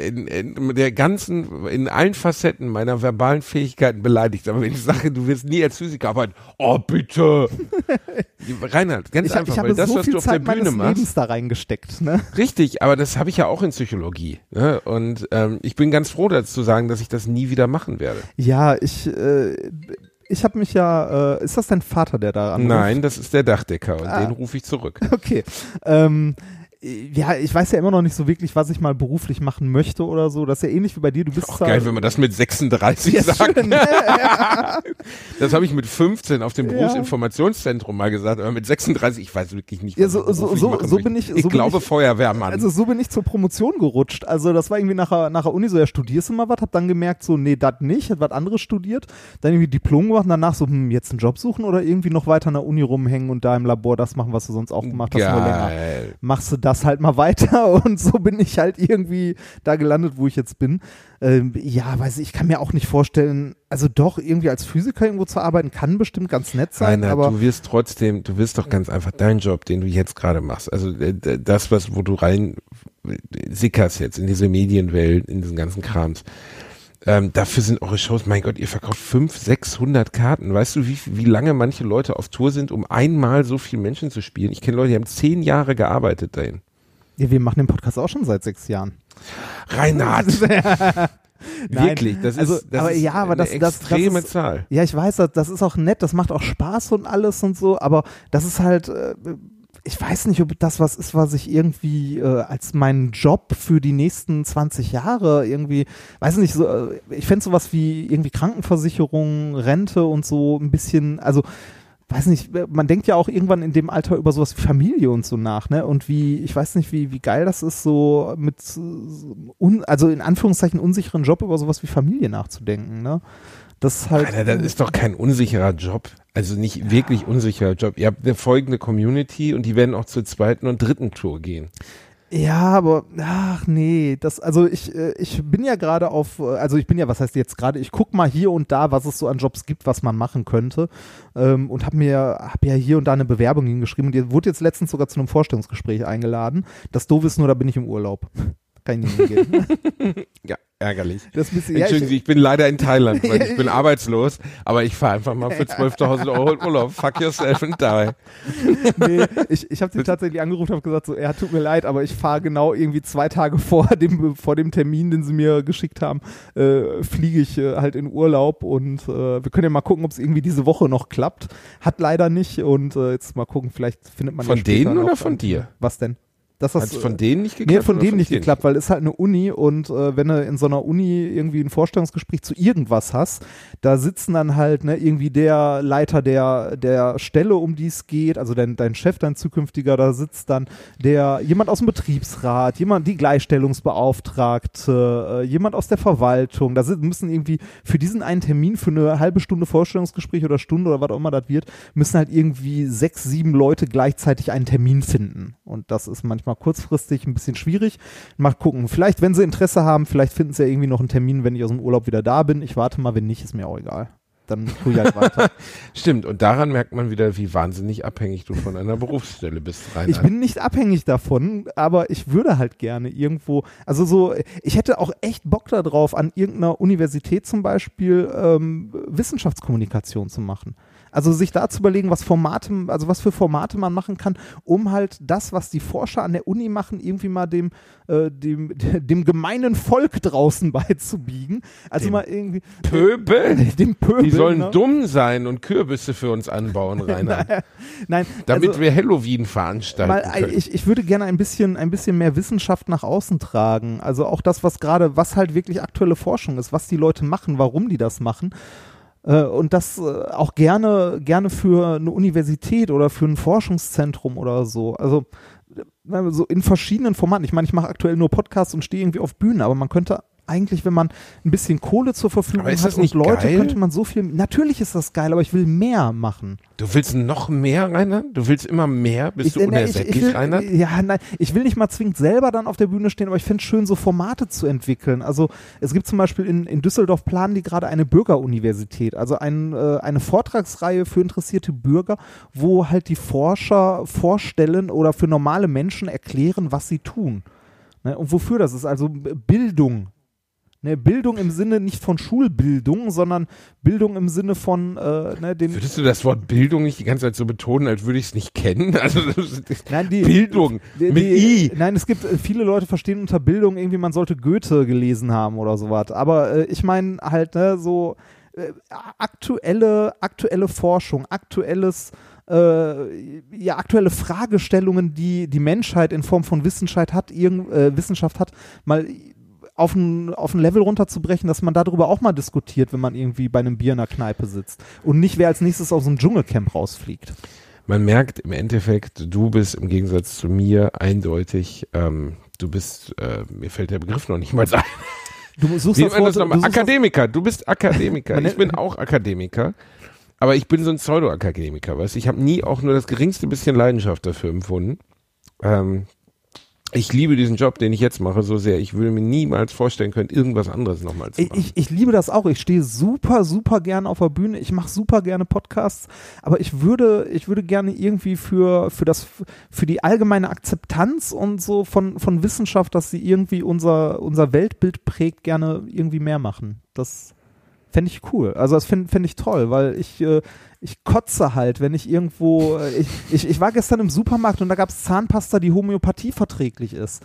Speaker 3: in allen Facetten meiner verbalen Fähigkeiten beleidigt. Aber wenn ich sage, du wirst nie als Physiker arbeiten, oh bitte. Reinhard, ganz einfach, weil das, was du auf der Bühne machst,
Speaker 2: Lebens da reingesteckt, ne?
Speaker 3: Richtig, aber das habe ich ja auch in Psychologie. Ne? Und ich bin ganz froh, zu sagen, dass ich das nie wieder machen werde.
Speaker 2: Ja, ich habe mich ja, ist das dein Vater, der da anruft?
Speaker 3: Nein, das ist der Dachdecker und den rufe ich zurück.
Speaker 2: Okay. Ja, ich weiß ja immer noch nicht so wirklich, was ich mal beruflich machen möchte oder so. Das ist ja ähnlich wie bei dir. Du bist
Speaker 3: auch geil, wenn man das mit 36 sagt. Schön. Das habe ich mit 15 auf dem Berufsinformationszentrum mal gesagt, aber mit 36, ich weiß wirklich nicht, was
Speaker 2: so bin ich.
Speaker 3: Ich glaube Feuerwehrmann.
Speaker 2: Also so bin ich zur Promotion gerutscht. Also das war irgendwie nach der Uni so, ja, studierst du mal was? Hab dann gemerkt so, nee, das nicht, hab was anderes studiert. Dann irgendwie Diplom gemacht und danach so, jetzt einen Job suchen oder irgendwie noch weiter an der Uni rumhängen und da im Labor das machen, was du sonst auch gemacht hast, nur länger. Machst du das halt mal weiter und so bin ich halt irgendwie da gelandet, wo ich jetzt bin. Ja, weiß ich kann mir auch nicht vorstellen, also doch irgendwie als Physiker irgendwo zu arbeiten, kann bestimmt ganz nett sein.
Speaker 3: Rainer,
Speaker 2: aber
Speaker 3: du wirst doch ganz einfach deinen Job, den du jetzt gerade machst, also das, wo du rein sickerst jetzt in diese Medienwelt, in diesen ganzen Krams, dafür sind eure Shows, mein Gott, ihr verkauft 500, 600 Karten. Weißt du, wie lange manche Leute auf Tour sind, um einmal so viele Menschen zu spielen? Ich kenne Leute, die haben 10 Jahre gearbeitet dahin.
Speaker 2: Ja, wir machen den Podcast auch schon seit 6 Jahren.
Speaker 3: Reinhard! Wirklich, das ist eine extreme Zahl.
Speaker 2: Ja, ich weiß, das ist auch nett, das macht auch Spaß und alles und so, aber das ist halt, ich weiß nicht, ob das was ist, was ich irgendwie als meinen Job für die nächsten 20 Jahre irgendwie, weiß nicht, so, ich fände sowas wie irgendwie Krankenversicherung, Rente und so ein bisschen, also weiß nicht, man denkt ja auch irgendwann in dem Alter über sowas wie Familie und so nach, ne? Und ich weiß nicht, wie geil das ist, so mit, also in Anführungszeichen unsicheren Job über sowas wie Familie nachzudenken, ne? Das ist halt.
Speaker 3: Alter, das ist doch kein unsicherer Job. Also nicht wirklich unsicherer Job. Ihr habt eine folgende Community und die werden auch zur 2. und 3. Tour gehen.
Speaker 2: Ja, aber, ach nee, also ich bin ja gerade was heißt jetzt gerade, ich guck mal hier und da, was es so an Jobs gibt, was man machen könnte und hab ja hier und da eine Bewerbung hingeschrieben und die wurde jetzt letztens sogar zu einem Vorstellungsgespräch eingeladen. Das doof ist nur, da bin ich im Urlaub. Kann ich nicht hingehen.
Speaker 3: Ja, ärgerlich.
Speaker 2: Entschuldigen
Speaker 3: Sie, ich bin leider in Thailand, weil ich bin arbeitslos, aber ich fahre einfach mal für 12.000 € in Urlaub. Fuck yourself and die.
Speaker 2: Nee, ich habe sie tatsächlich angerufen und habe gesagt, so, tut mir leid, aber ich fahre genau irgendwie 2 Tage vor dem Termin, den sie mir geschickt haben, fliege ich halt in Urlaub und wir können ja mal gucken, ob es irgendwie diese Woche noch klappt. Hat leider nicht und jetzt mal gucken, vielleicht findet man
Speaker 3: von denen oder von dir?
Speaker 2: Was denn?
Speaker 3: Hat es von denen nicht geklappt?
Speaker 2: Nee, von denen nicht geklappt, weil es halt eine Uni und wenn du in so einer Uni irgendwie ein Vorstellungsgespräch zu irgendwas hast, da sitzen dann halt irgendwie der Leiter der Stelle, um die es geht, also dein Chef, dein zukünftiger, da sitzt dann jemand aus dem Betriebsrat, die Gleichstellungsbeauftragte, jemand aus der Verwaltung, da müssen irgendwie für diesen einen Termin, für eine halbe Stunde Vorstellungsgespräch oder Stunde oder was auch immer das wird, müssen halt irgendwie 6, 7 Leute gleichzeitig einen Termin finden und das ist manchmal kurzfristig ein bisschen schwierig. Mal gucken. Vielleicht, wenn sie Interesse haben, vielleicht finden sie ja irgendwie noch einen Termin, wenn ich aus dem Urlaub wieder da bin. Ich warte mal, wenn nicht, ist mir auch egal. Dann tue ich halt weiter.
Speaker 3: Stimmt, und daran merkt man wieder, wie wahnsinnig abhängig du von einer Berufsstelle bist, Rainer.
Speaker 2: Ich bin nicht abhängig davon, aber ich würde halt gerne irgendwo, also so, ich hätte auch echt Bock darauf, an irgendeiner Universität zum Beispiel Wissenschaftskommunikation zu machen. Also sich da zu überlegen, was für Formate man machen kann, um halt das, was die Forscher an der Uni machen, irgendwie mal dem gemeinen Volk draußen beizubiegen. Also mal irgendwie.
Speaker 3: Pöbel?
Speaker 2: Dem Pöbel.
Speaker 3: Die sollen dumm sein und Kürbisse für uns anbauen, Rainer.
Speaker 2: Nein.
Speaker 3: Damit
Speaker 2: also,
Speaker 3: wir Halloween veranstalten können.
Speaker 2: Ich würde gerne ein bisschen mehr Wissenschaft nach außen tragen. Also auch das, was halt wirklich aktuelle Forschung ist, was die Leute machen, warum die das machen. Und das auch gerne für eine Universität oder für ein Forschungszentrum oder so. Also so in verschiedenen Formaten. Ich meine, ich mache aktuell nur Podcasts und stehe irgendwie auf Bühnen, aber man könnte eigentlich, wenn man ein bisschen Kohle zur Verfügung
Speaker 3: Aber ist
Speaker 2: hat
Speaker 3: das nicht
Speaker 2: und Leute,
Speaker 3: geil?
Speaker 2: könnte man so viel, natürlich ist das geil, aber ich will mehr machen.
Speaker 3: Du willst noch mehr, Reinhard? Du willst immer mehr? Bist du unersättlich, Reinhard?
Speaker 2: Ja, nein, ich will nicht mal zwingend selber dann auf der Bühne stehen, aber ich finde es schön, so Formate zu entwickeln. Also es gibt zum Beispiel in Düsseldorf planen die gerade eine Bürgeruniversität, also eine Vortragsreihe für interessierte Bürger, wo halt die Forscher vorstellen oder für normale Menschen erklären, was sie tun. Ne, und wofür das ist, also Bildung. Ne, Bildung im Sinne nicht von Schulbildung, sondern Bildung im Sinne von den.
Speaker 3: Würdest du das Wort Bildung nicht die ganze Zeit so betonen, als würde ich es nicht kennen? Also
Speaker 2: Nein,
Speaker 3: Bildung mit I.
Speaker 2: Nein, es gibt viele Leute verstehen unter Bildung irgendwie, man sollte Goethe gelesen haben oder sowas. Aber ich meine halt so aktuelle Forschung, aktuelle Fragestellungen, die die Menschheit in Form von Wissenschaft hat, mal auf ein Level runterzubrechen, dass man darüber auch mal diskutiert, wenn man irgendwie bei einem Bier in einer Kneipe sitzt und nicht, wer als nächstes aus so einem Dschungelcamp rausfliegt.
Speaker 3: Man merkt im Endeffekt, du bist im Gegensatz zu mir eindeutig, du bist, mir fällt der Begriff noch nicht mal ein.
Speaker 2: Du suchst
Speaker 3: Akademiker, du bist Akademiker, ich bin auch Akademiker, aber ich bin so ein Pseudo-Akademiker, weißt du, ich habe nie auch nur das geringste bisschen Leidenschaft dafür empfunden. Ich liebe diesen Job, den ich jetzt mache, so sehr. Ich würde mir niemals vorstellen können, irgendwas anderes nochmal zu machen.
Speaker 2: Ich liebe das auch. Ich stehe super, super gerne auf der Bühne. Ich mache super gerne Podcasts. Aber ich würde gerne irgendwie für die allgemeine Akzeptanz und so von Wissenschaft, dass sie irgendwie unser Weltbild prägt, gerne irgendwie mehr machen. Das fände ich cool. Also das fände ich toll, weil ich kotze halt, wenn ich irgendwo, ich war gestern im Supermarkt und da gab es Zahnpasta, die homöopathieverträglich ist.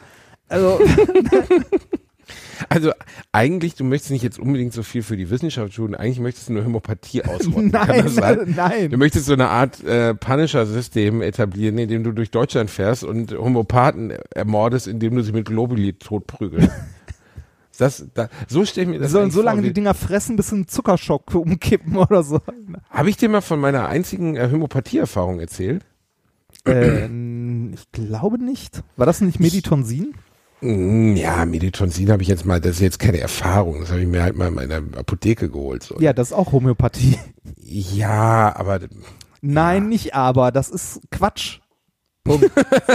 Speaker 3: Also eigentlich, du möchtest nicht jetzt unbedingt so viel für die Wissenschaft tun, eigentlich möchtest du nur Homöopathie ausrotten.
Speaker 2: Nein.
Speaker 3: Du möchtest so eine Art Punisher-System etablieren, in dem du durch Deutschland fährst und Homöopathen ermordest, indem du sie mit Globuli totprügelst. So stelle ich mir das
Speaker 2: so lange die Dinger fressen, bis sie einen Zuckerschock umkippen oder so.
Speaker 3: Habe ich dir mal von meiner einzigen Homöopathie-Erfahrung erzählt?
Speaker 2: Ich glaube nicht. War das nicht Meditonsin?
Speaker 3: Ja, Meditonsin habe ich jetzt mal, das ist jetzt keine Erfahrung, das habe ich mir halt mal in meiner Apotheke geholt. So.
Speaker 2: Ja, das ist auch Homöopathie.
Speaker 3: Ja, aber...
Speaker 2: Nein,
Speaker 3: ja.
Speaker 2: nicht aber, das ist Quatsch. Punkt.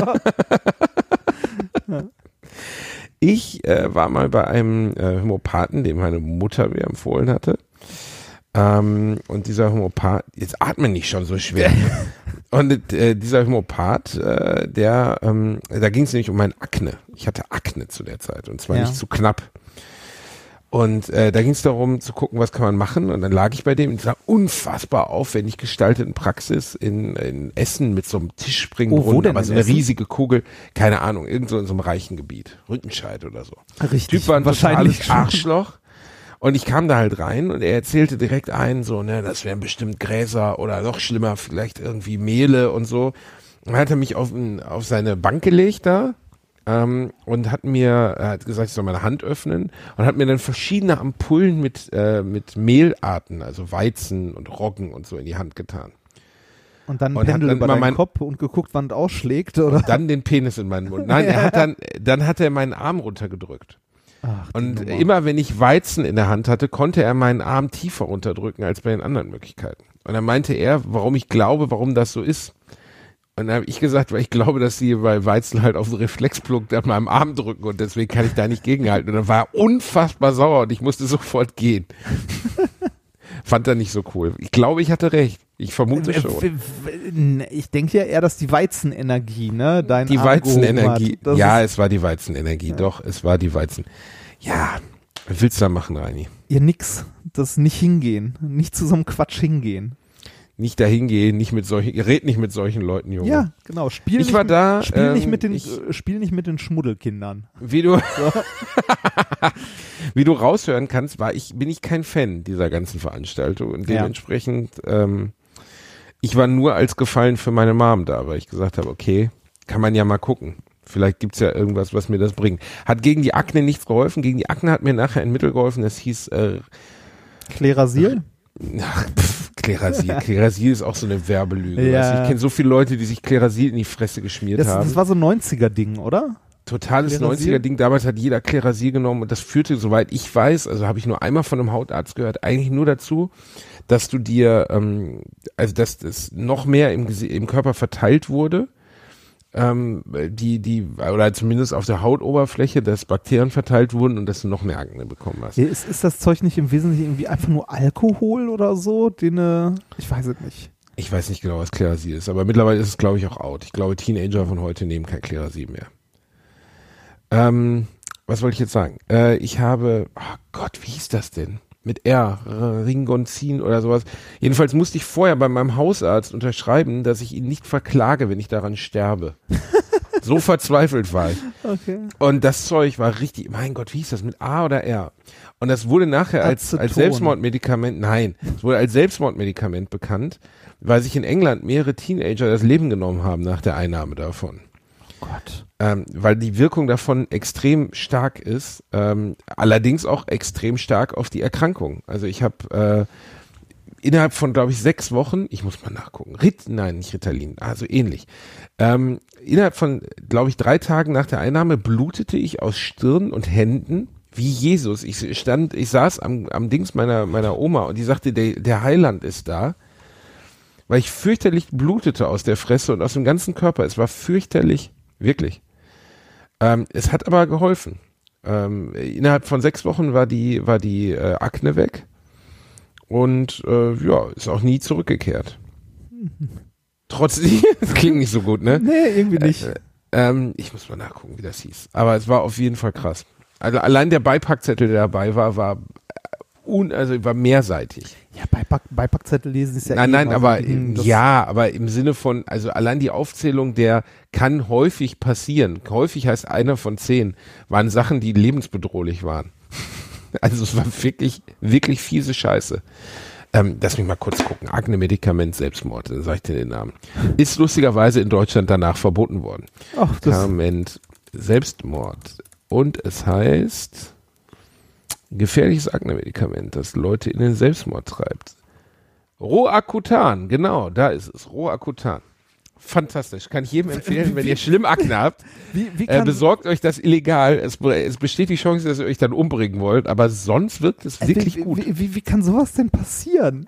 Speaker 2: Ja.
Speaker 3: Ich war mal bei einem Homöopathen, dem meine Mutter mir empfohlen hatte. Und dieser Homöopath, jetzt atme nicht schon so schwer. Und dieser Homöopath, da ging es nämlich um mein Akne. Ich hatte Akne zu der Zeit und zwar nicht zu knapp. Und da ging es darum zu gucken, was kann man machen. Und dann lag ich bei dem in dieser unfassbar aufwendig gestalteten Praxis in Essen mit so einem Tischspringbrunnen,
Speaker 2: wo denn
Speaker 3: aber so eine riesige Kugel, keine Ahnung, irgendwo in so einem reichen Gebiet, Rüttenscheid oder so.
Speaker 2: Richtig,
Speaker 3: Typ war ein
Speaker 2: wahrscheinlich
Speaker 3: totales Arschloch. Und ich kam da halt rein und er erzählte direkt so, ne, das wären bestimmt Gräser oder noch schlimmer, vielleicht irgendwie Mehle und so. Und dann hat er mich auf seine Bank gelegt da. Und hat gesagt, ich soll meine Hand öffnen und hat mir dann verschiedene Ampullen mit Mehlarten, also Weizen und Roggen und so in die Hand getan.
Speaker 2: Und dann ein Pendel über deinen Kopf und geguckt, wann es ausschlägt, oder?
Speaker 3: Und dann den Penis in meinen Mund. Nein, dann hat er meinen Arm runtergedrückt.
Speaker 2: Ach,
Speaker 3: und immer wenn ich Weizen in der Hand hatte, konnte er meinen Arm tiefer runterdrücken als bei den anderen Möglichkeiten. Und dann meinte er, warum das so ist. Und dann habe ich gesagt, weil ich glaube, dass sie bei Weizen halt auf den Reflexpunkt an meinem Arm drücken und deswegen kann ich da nicht gegenhalten. Und dann war er unfassbar sauer und ich musste sofort gehen. Fand er nicht so cool. Ich glaube, ich hatte recht. Ich vermute schon.
Speaker 2: Ich denke ja eher, dass die Weizenenergie, ne?
Speaker 3: Die Weizenenergie. Ja, es war die Weizenenergie. Ja. Doch, es war die Weizen. Ja, was willst du da machen, Reini?
Speaker 2: Ja, nix. Das nicht hingehen. Nicht zu so einem Quatsch hingehen.
Speaker 3: Nicht dahin gehen, red nicht mit solchen Leuten, Junge.
Speaker 2: Ja, genau. Spiel nicht mit den Schmuddelkindern.
Speaker 3: Wie du raushören kannst, bin ich kein Fan dieser ganzen Veranstaltung und dementsprechend, ich war nur als Gefallen für meine Mom da, weil ich gesagt habe, okay, kann man ja mal gucken. Vielleicht gibt's ja irgendwas, was mir das bringt. Hat gegen die Akne nichts geholfen. Gegen die Akne hat mir nachher ein Mittel geholfen, das hieß
Speaker 2: Klerasil?
Speaker 3: Ach, Klerasil. Klerasil ist auch so eine Werbelüge. Ja. Weißt du? Ich kenne so viele Leute, die sich Klerasil in die Fresse geschmiert haben.
Speaker 2: Das war so ein 90er-Ding, oder?
Speaker 3: totales
Speaker 2: Klerasil?
Speaker 3: 90er-Ding. Damals hat jeder Klerasil genommen und das führte, soweit ich weiß, also habe ich nur einmal von einem Hautarzt gehört, eigentlich nur dazu, dass du dir, also dass das noch mehr im Körper verteilt wurde, oder zumindest auf der Hautoberfläche, dass Bakterien verteilt wurden und dass du noch mehr Akne bekommen hast.
Speaker 2: Ist das Zeug nicht im Wesentlichen irgendwie einfach nur Alkohol oder so? Ich weiß es nicht.
Speaker 3: Ich weiß nicht genau, was Klerasil ist, aber mittlerweile ist es, glaube ich, auch out. Ich glaube, Teenager von heute nehmen kein Klerasil mehr. Was wollte ich jetzt sagen? Ich habe, oh Gott, wie hieß das denn? Mit R, Ringonzin oder sowas. Jedenfalls musste ich vorher bei meinem Hausarzt unterschreiben, dass ich ihn nicht verklage, wenn ich daran sterbe. So verzweifelt war ich.
Speaker 2: Okay.
Speaker 3: Und das Zeug war richtig, mein Gott, wie hieß das, mit A oder R? Und das wurde nachher als Selbstmordmedikament, es wurde als Selbstmordmedikament bekannt, weil sich in England mehrere Teenager das Leben genommen haben nach der Einnahme davon.
Speaker 2: Oh Gott.
Speaker 3: Weil die Wirkung davon extrem stark ist, allerdings auch extrem stark auf die Erkrankung. Also ich habe innerhalb von, glaube ich, 6 Wochen, ich muss mal nachgucken, nicht Ritalin, also ähnlich. Innerhalb von, glaube ich, 3 Tagen nach der Einnahme blutete ich aus Stirn und Händen wie Jesus. Ich saß am Dings meiner Oma und die sagte, der Heiland ist da, weil ich fürchterlich blutete aus der Fresse und aus dem ganzen Körper. Es war fürchterlich, wirklich. Es hat aber geholfen. Innerhalb von 6 Wochen war die Akne weg und ist auch nie zurückgekehrt. Trotzdem, das klingt nicht so gut, ne?
Speaker 2: Nee, irgendwie nicht.
Speaker 3: Ich muss mal nachgucken, wie das hieß. Aber es war auf jeden Fall krass. Also allein der Beipackzettel, der dabei war mehrseitig.
Speaker 2: Ja, Beipackzettel lesen ist ja
Speaker 3: Nein, aber im Sinne von, also allein die Aufzählung der kann häufig passieren. Häufig heißt 1 von 10, waren Sachen, die lebensbedrohlich waren. Also es war wirklich, wirklich fiese Scheiße. Lass mich mal kurz gucken. Akne-Medikament, Selbstmord, dann sag ich dir den Namen. Ist lustigerweise in Deutschland danach verboten worden.
Speaker 2: Ach,
Speaker 3: Medikament, Selbstmord. Und es heißt gefährliches Akne-Medikament, das Leute in den Selbstmord treibt. Roacutan, genau, da ist es. Roacutan. Fantastisch. Kann ich jedem empfehlen, wenn ihr schlimm Akne habt. Besorgt euch das illegal. Es besteht die Chance, dass ihr euch dann umbringen wollt, aber sonst wirkt es wirklich gut.
Speaker 2: Wie kann sowas denn passieren?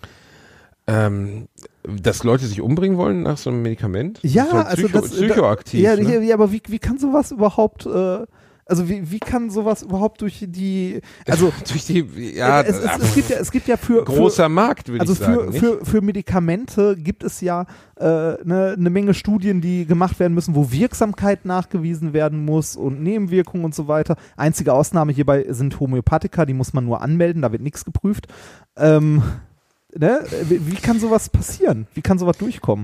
Speaker 3: Dass Leute sich umbringen wollen nach so einem Medikament?
Speaker 2: Ja,
Speaker 3: das ist halt psychoaktiv.
Speaker 2: Ja,
Speaker 3: ne?
Speaker 2: ja, aber wie kann sowas überhaupt wie kann sowas überhaupt durch die, also
Speaker 3: durch die, ja,
Speaker 2: es gibt ja für
Speaker 3: großer Markt, würde ich sagen.
Speaker 2: Also für Medikamente gibt es ja eine Menge Studien, die gemacht werden müssen, wo Wirksamkeit nachgewiesen werden muss und Nebenwirkungen und so weiter. Einzige Ausnahme hierbei sind Homöopathika, die muss man nur anmelden, da wird nichts geprüft. Wie kann sowas passieren? Wie kann sowas durchkommen?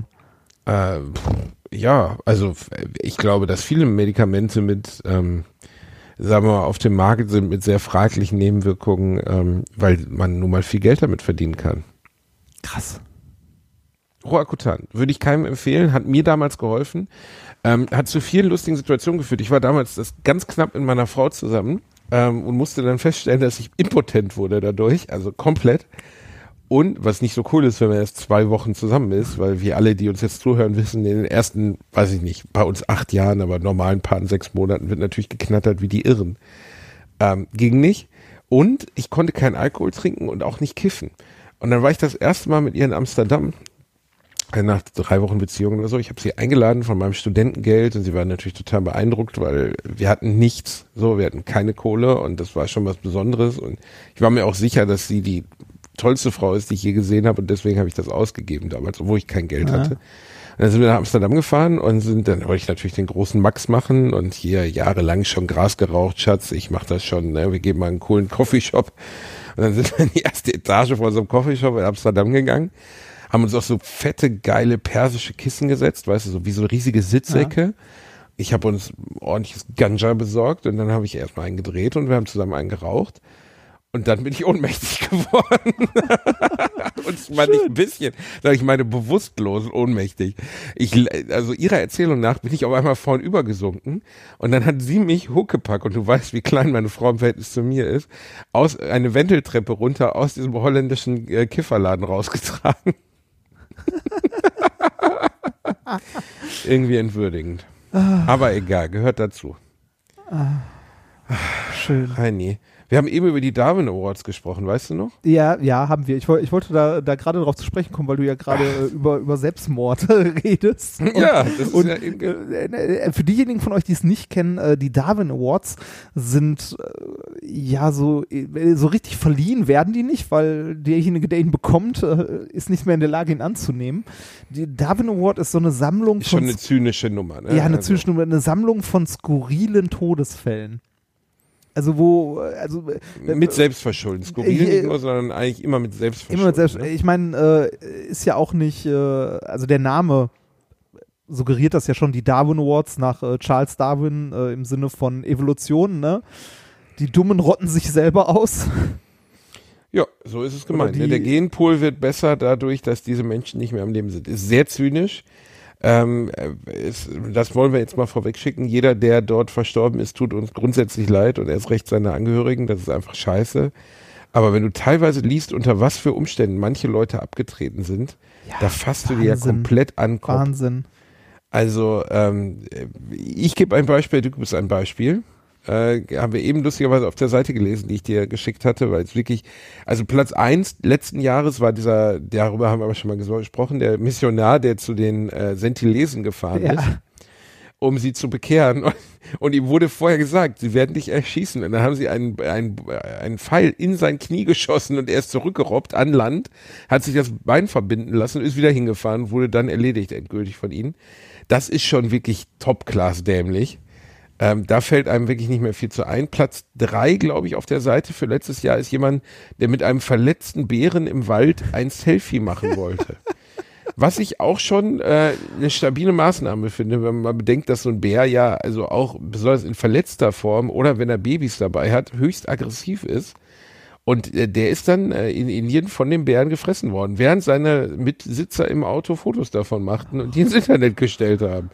Speaker 3: Ja, also ich glaube, dass viele Medikamente mit sagen wir mal, auf dem Markt sind mit sehr fraglichen Nebenwirkungen, weil man nun mal viel Geld damit verdienen kann.
Speaker 2: Krass.
Speaker 3: Roacutan würde ich keinem empfehlen, hat mir damals geholfen, hat zu vielen lustigen Situationen geführt. Ich war damals ganz knapp mit meiner Frau zusammen und musste dann feststellen, dass ich impotent wurde dadurch, also komplett. Und was nicht so cool ist, wenn man erst 2 Wochen zusammen ist, weil wir alle, die uns jetzt zuhören, wissen, in den ersten, weiß ich nicht, bei uns 8 Jahren, aber normalen Paaren 6 Monaten wird natürlich geknattert wie die Irren. Ging nicht. Und ich konnte keinen Alkohol trinken und auch nicht kiffen. Und dann war ich das erste Mal mit ihr in Amsterdam, nach 3 Wochen Beziehung oder so. Ich habe sie eingeladen von meinem Studentengeld und sie war natürlich total beeindruckt, weil wir hatten nichts. So, wir hatten keine Kohle und das war schon was Besonderes. Und ich war mir auch sicher, dass sie die tollste Frau ist, die ich je gesehen habe und deswegen habe ich das ausgegeben damals, obwohl ich kein Geld hatte. Und dann sind wir nach Amsterdam gefahren und dann wollte ich natürlich den großen Max machen und hier jahrelang schon Gras geraucht, Schatz, ich mache das schon, ne? Wir geben mal einen coolen Coffeeshop. Und dann sind wir in die erste Etage von so einem Coffeeshop in Amsterdam gegangen, haben uns auf so fette, geile persische Kissen gesetzt, weißt du, so wie so riesige Sitzsäcke. Ja. Ich habe uns ordentliches Ganja besorgt und dann habe ich erstmal einen gedreht und wir haben zusammen einen geraucht. Und dann bin ich ohnmächtig geworden. Und zwar nicht ein bisschen, sondern ich meine bewusstlos und ohnmächtig. Also ihrer Erzählung nach bin ich auf einmal vornüber gesunken und dann hat sie mich Huckepack, und du weißt, wie klein meine Frau im Verhältnis zu mir ist, eine Wendeltreppe runter aus diesem holländischen Kifferladen rausgetragen. Irgendwie entwürdigend. Aber egal, gehört dazu.
Speaker 2: Schön.
Speaker 3: Heini. Wir haben eben über die Darwin Awards gesprochen, weißt du noch?
Speaker 2: Ja, haben wir. Ich wollte da gerade drauf zu sprechen kommen, weil du ja gerade über Selbstmord redest.
Speaker 3: Ja, das ist
Speaker 2: und
Speaker 3: ja eben
Speaker 2: für diejenigen von euch, die es nicht kennen, die Darwin Awards sind so richtig verliehen werden die nicht, weil derjenige, der ihn bekommt, ist nicht mehr in der Lage, ihn anzunehmen. Die Darwin Award ist so eine Sammlung
Speaker 3: ist schon eine zynische Nummer, ne?
Speaker 2: Ja, eine zynische Nummer, eine Sammlung von skurrilen Todesfällen. Also
Speaker 3: mit Selbstverschulden. Skurril nicht nur, sondern eigentlich immer mit Selbstverschulden.
Speaker 2: Ich meine, ist ja auch nicht, also der Name suggeriert das ja schon, die Darwin Awards nach Charles Darwin im Sinne von Evolution, ne? Die Dummen rotten sich selber aus.
Speaker 3: Ja, so ist es gemeint. Der Genpool wird besser dadurch, dass diese Menschen nicht mehr am Leben sind. Ist sehr zynisch. Das wollen wir jetzt mal vorweg schicken. Jeder, der dort verstorben ist, tut uns grundsätzlich leid und erst recht seine Angehörigen. Das ist einfach scheiße. Aber wenn du teilweise liest, unter was für Umständen manche Leute abgetreten sind, da fasst du dir ja komplett an den Kopf.
Speaker 2: Wahnsinn.
Speaker 3: Also ich gebe ein Beispiel, du gibst ein Beispiel. Haben wir eben lustigerweise auf der Seite gelesen, die ich dir geschickt hatte, weil es wirklich, also Platz 1 letzten Jahres war darüber haben wir aber schon mal gesprochen, der Missionar, der zu den Sentilesen gefahren ist, um sie zu bekehren. Und ihm wurde vorher gesagt, sie werden dich erschießen. Und dann haben sie einen Pfeil in sein Knie geschossen und er ist zurückgerobbt an Land, hat sich das Bein verbinden lassen und ist wieder hingefahren und wurde dann erledigt endgültig von ihnen. Das ist schon wirklich Top-Class dämlich. Da fällt einem wirklich nicht mehr viel zu ein. Platz 3, glaube ich, auf der Seite für letztes Jahr ist jemand, der mit einem verletzten Bären im Wald ein Selfie machen wollte. Was ich auch schon eine stabile Maßnahme finde, wenn man bedenkt, dass so ein Bär ja also auch besonders in verletzter Form oder wenn er Babys dabei hat, höchst aggressiv ist. Und der ist dann in Indien von dem Bären gefressen worden, während seine Mitsitzer im Auto Fotos davon machten und die ins Internet gestellt haben.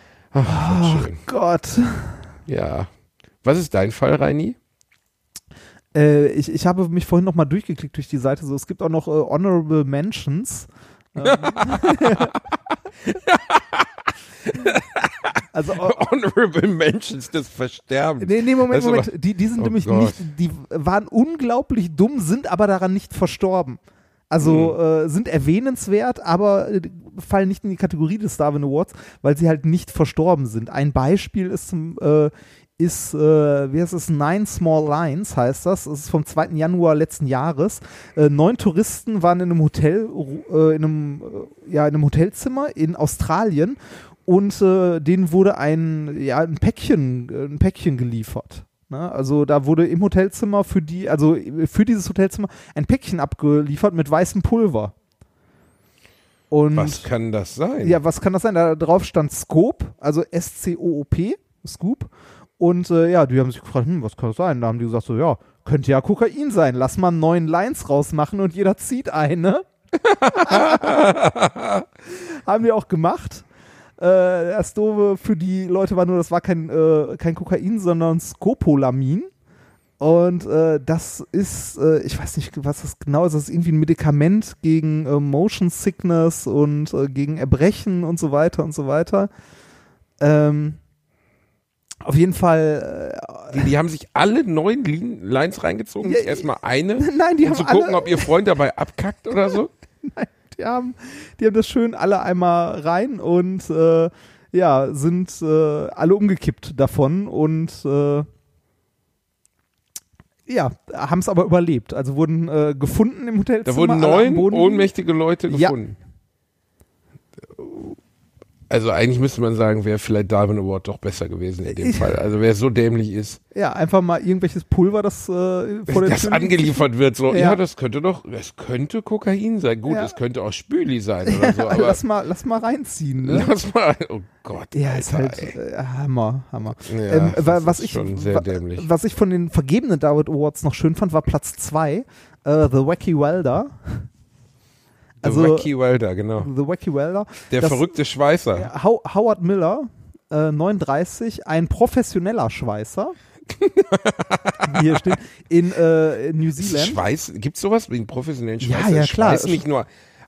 Speaker 3: Ach, schön.
Speaker 2: Gott.
Speaker 3: Ja. Was ist dein Fall, Reini?
Speaker 2: Ich habe mich vorhin noch mal durchgeklickt durch die Seite. So, es gibt auch noch Honorable Mentions. Also
Speaker 3: Honorable Mentions des Versterbens.
Speaker 2: Nee, Moment. Die sind nämlich nicht, die waren unglaublich dumm, sind aber daran nicht verstorben. Also sind erwähnenswert, aber fallen nicht in die Kategorie des Darwin Awards, weil sie halt nicht verstorben sind. Ein Beispiel ist wie heißt es, 9 Small Lines heißt das. Das ist vom 2. Januar letzten Jahres. 9 Touristen waren in einem Hotel, in einem Hotelzimmer in Australien und denen wurde ein Päckchen geliefert. Ne? Also da wurde im Hotelzimmer für dieses Hotelzimmer ein Päckchen abgeliefert mit weißem Pulver. Und
Speaker 3: was kann das sein?
Speaker 2: Ja, was kann das sein? Da drauf stand Scoop, also S-C-O-O-P, Scoop. Und die haben sich gefragt, was kann das sein? Da haben die gesagt, so ja, könnte ja Kokain sein. Lass mal 9 Lines rausmachen und jeder zieht eine. Haben die auch gemacht. Das Doofe für die Leute war nur, das war kein Kokain, sondern Scopolamin. Und das ist, ich weiß nicht, was das genau ist, das ist irgendwie ein Medikament gegen Motion Sickness und gegen Erbrechen und so weiter und so weiter. Auf jeden Fall.
Speaker 3: Die haben sich alle 9 Lines reingezogen, erstmal eine,
Speaker 2: nein,
Speaker 3: um zu gucken, ob ihr Freund dabei abkackt oder so?
Speaker 2: Nein, die haben das schön alle einmal rein und sind alle umgekippt davon und haben es aber überlebt. Also wurden gefunden im Hotelzimmer.
Speaker 3: Da wurden 9 ohnmächtige Leute gefunden. Ja. Also eigentlich müsste man sagen, wäre vielleicht Darwin Award doch besser gewesen in dem Fall. Also wer so dämlich ist.
Speaker 2: Ja, einfach mal irgendwelches Pulver, das vor der
Speaker 3: das angeliefert wird. So, das könnte Kokain sein. Gut, es könnte auch Spüli sein oder so. Aber
Speaker 2: lass mal reinziehen. Ne?
Speaker 3: Oh Gott.
Speaker 2: Ja, ist halt Hammer.
Speaker 3: Ja, das ist schon sehr dämlich.
Speaker 2: Was ich von den vergebenen Darwin Awards noch schön fand, war Platz 2, The Wacky Welder.
Speaker 3: The Wacky Welder, genau.
Speaker 2: The Wacky Welder.
Speaker 3: Der verrückte Schweißer.
Speaker 2: Howard Miller, 39, ein professioneller Schweißer. Hier steht, in New Zealand.
Speaker 3: Schweiß, gibt's sowas wegen professionellen Schweißer?
Speaker 2: Ja, klar.
Speaker 3: Schweiß nicht nur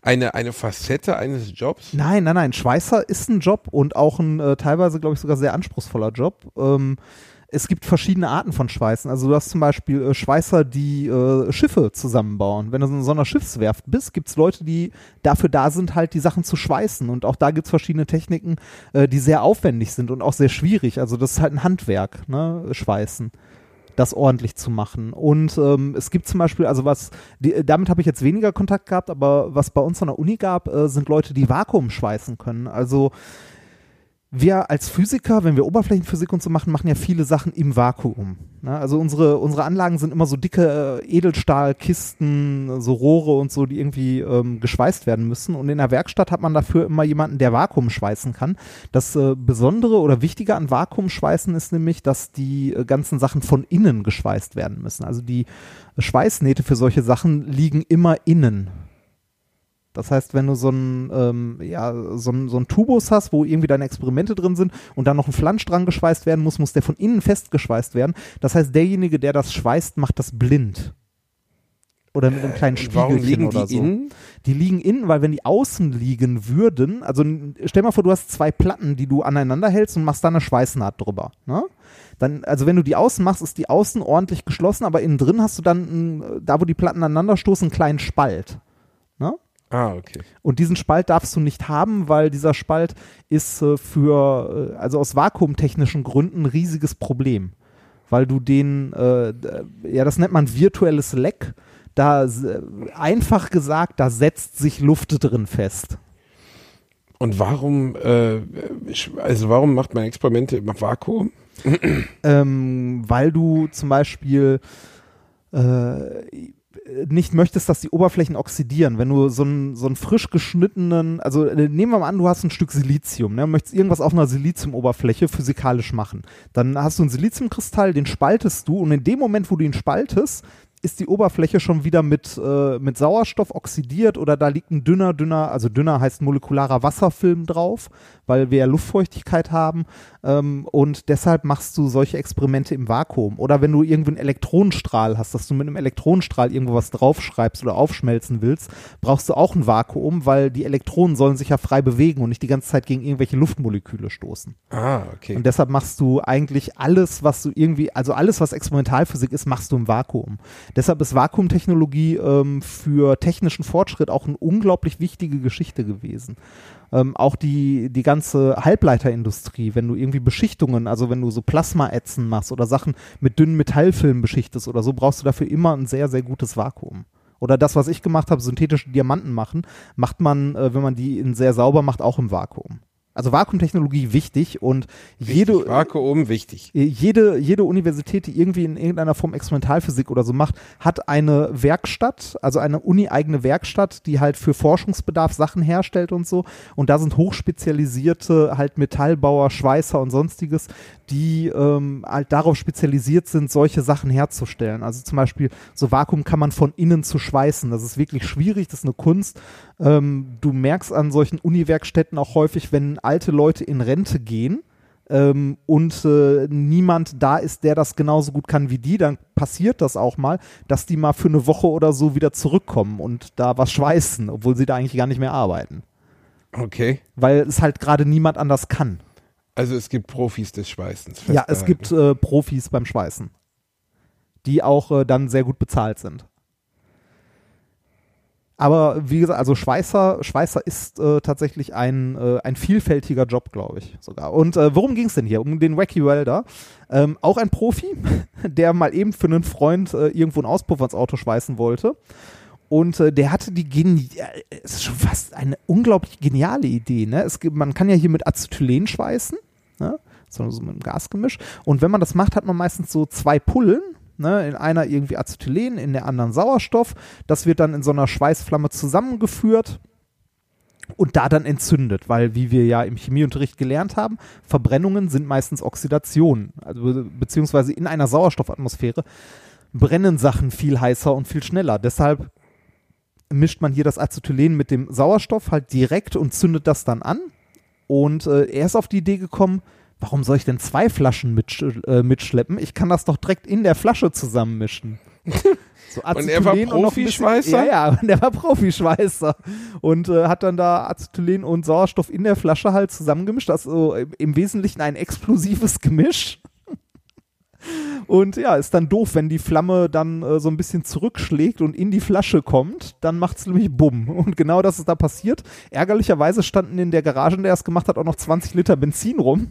Speaker 3: eine Facette eines Jobs?
Speaker 2: Nein. Schweißer ist ein Job und auch ein teilweise, glaube ich, sogar sehr anspruchsvoller Job. Es gibt verschiedene Arten von Schweißen. Also du hast zum Beispiel Schweißer, die Schiffe zusammenbauen. Wenn du in so einer Schiffswerft bist, gibt es Leute, die dafür da sind, halt die Sachen zu schweißen. Und auch da gibt es verschiedene Techniken, die sehr aufwendig sind und auch sehr schwierig. Also das ist halt ein Handwerk, ne? Schweißen, das ordentlich zu machen. Und es gibt zum Beispiel, also damit habe ich jetzt weniger Kontakt gehabt, aber was bei uns an der Uni gab, sind Leute, die Vakuum schweißen können. Also wir als Physiker, wenn wir Oberflächenphysik und so machen, machen ja viele Sachen im Vakuum. Ne? Also unsere Anlagen sind immer so dicke Edelstahlkisten, so Rohre und so, die irgendwie geschweißt werden müssen. Und in der Werkstatt hat man dafür immer jemanden, der Vakuum schweißen kann. Das Besondere oder Wichtige an Vakuumschweißen ist nämlich, dass die ganzen Sachen von innen geschweißt werden müssen. Also die Schweißnähte für solche Sachen liegen immer innen. Das heißt, wenn du so einen Tubus hast, wo irgendwie deine Experimente drin sind und dann noch ein Flansch dran geschweißt werden muss, muss der von innen festgeschweißt werden. Das heißt, derjenige, der das schweißt, macht das blind. Oder mit einem kleinen Spiegelchen oder so.
Speaker 3: Innen?
Speaker 2: Die liegen innen, weil wenn die außen liegen würden, also stell mal vor, du hast zwei Platten, die du aneinander hältst und machst da eine Schweißnaht drüber. Ne? Dann, also wenn du die außen machst, ist die außen ordentlich geschlossen, aber innen drin hast du dann, da wo die Platten aneinander stoßen, einen kleinen Spalt. Ne?
Speaker 3: Ah, okay.
Speaker 2: Und diesen Spalt darfst du nicht haben, weil dieser Spalt ist also aus vakuumtechnischen Gründen ein riesiges Problem. Weil du das nennt man virtuelles Leck. Da, einfach gesagt, da setzt sich Luft drin fest.
Speaker 3: Und warum macht man Experimente im Vakuum?
Speaker 2: Weil du zum Beispiel nicht möchtest, dass die Oberflächen oxidieren. Wenn du so einen frisch geschnittenen, also nehmen wir mal an, du hast ein Stück Silizium, ne, möchtest irgendwas auf einer Siliziumoberfläche physikalisch machen. Dann hast du einen Siliziumkristall, den spaltest du und in dem Moment, wo du ihn spaltest, ist die Oberfläche schon wieder mit Sauerstoff oxidiert oder da liegt ein dünner heißt molekularer Wasserfilm drauf, weil wir ja Luftfeuchtigkeit haben und deshalb machst du solche Experimente im Vakuum. Oder wenn du irgendwie einen Elektronenstrahl hast, dass du mit einem Elektronenstrahl irgendwo was draufschreibst oder aufschmelzen willst, brauchst du auch ein Vakuum, weil die Elektronen sollen sich ja frei bewegen und nicht die ganze Zeit gegen irgendwelche Luftmoleküle stoßen.
Speaker 3: Ah, okay.
Speaker 2: Und deshalb machst du eigentlich alles, was Experimentalphysik ist, machst du im Vakuum. Deshalb ist Vakuumtechnologie für technischen Fortschritt auch eine unglaublich wichtige Geschichte gewesen. Auch die ganze Halbleiterindustrie, wenn du irgendwie Beschichtungen, also wenn du so Plasmaätzen machst oder Sachen mit dünnen Metallfilmen beschichtest oder so, brauchst du dafür immer ein sehr, sehr gutes Vakuum. Oder das, was ich gemacht habe, synthetische Diamanten macht man, wenn man die sehr sauber macht, auch im Vakuum. Also Vakuumtechnologie wichtig und jede Universität, die irgendwie in irgendeiner Form Experimentalphysik oder so macht, hat eine Werkstatt, also eine uni-eigene Werkstatt, die halt für Forschungsbedarf Sachen herstellt und so. Und da sind hochspezialisierte halt Metallbauer, Schweißer und sonstiges, die halt darauf spezialisiert sind, solche Sachen herzustellen. Also zum Beispiel so Vakuum kann man von innen zu schweißen. Das ist wirklich schwierig, das ist eine Kunst. Du merkst an solchen Uni-Werkstätten auch häufig, wenn alte Leute in Rente gehen und niemand da ist, der das genauso gut kann wie die, dann passiert das auch mal, dass die mal für eine Woche oder so wieder zurückkommen und da was schweißen, obwohl sie da eigentlich gar nicht mehr arbeiten.
Speaker 3: Okay.
Speaker 2: Weil es halt gerade niemand anders kann.
Speaker 3: Also es gibt Profis des Schweißens.
Speaker 2: Ja, es gibt Profis beim Schweißen, die auch dann sehr gut bezahlt sind. Aber wie gesagt, also Schweißer ist tatsächlich ein vielfältiger Job, glaube ich sogar. Und worum ging es denn hier? Um den Wacky Welder. Auch ein Profi, der mal eben für einen Freund irgendwo einen Auspuff ans Auto schweißen wollte. Und der hatte es ist schon fast eine unglaublich geniale Idee. Ne? Man kann ja hier mit Acetylen schweißen, ne? So mit einem Gasgemisch. Und wenn man das macht, hat man meistens so zwei Pullen. Ne, in einer irgendwie Acetylen, in der anderen Sauerstoff. Das wird dann in so einer Schweißflamme zusammengeführt und da dann entzündet, weil, wie wir ja im Chemieunterricht gelernt haben, Verbrennungen sind meistens Oxidationen, also beziehungsweise in einer Sauerstoffatmosphäre brennen Sachen viel heißer und viel schneller. Deshalb mischt man hier das Acetylen mit dem Sauerstoff halt direkt und zündet das dann an. Und er ist auf die Idee gekommen, warum soll ich denn zwei Flaschen mitschleppen? Ich kann das doch direkt in der Flasche zusammenmischen. So
Speaker 3: und er war Profischweißer?
Speaker 2: Ja, und er war Profischweißer. Und hat dann da Acetylen und Sauerstoff in der Flasche halt zusammengemischt. Also im Wesentlichen ein explosives Gemisch. Und ja, ist dann doof, wenn die Flamme dann so ein bisschen zurückschlägt und in die Flasche kommt, dann macht es nämlich Bumm. Und genau das ist da passiert. Ärgerlicherweise standen in der Garage, in der er es gemacht hat, auch noch 20 Liter Benzin rum.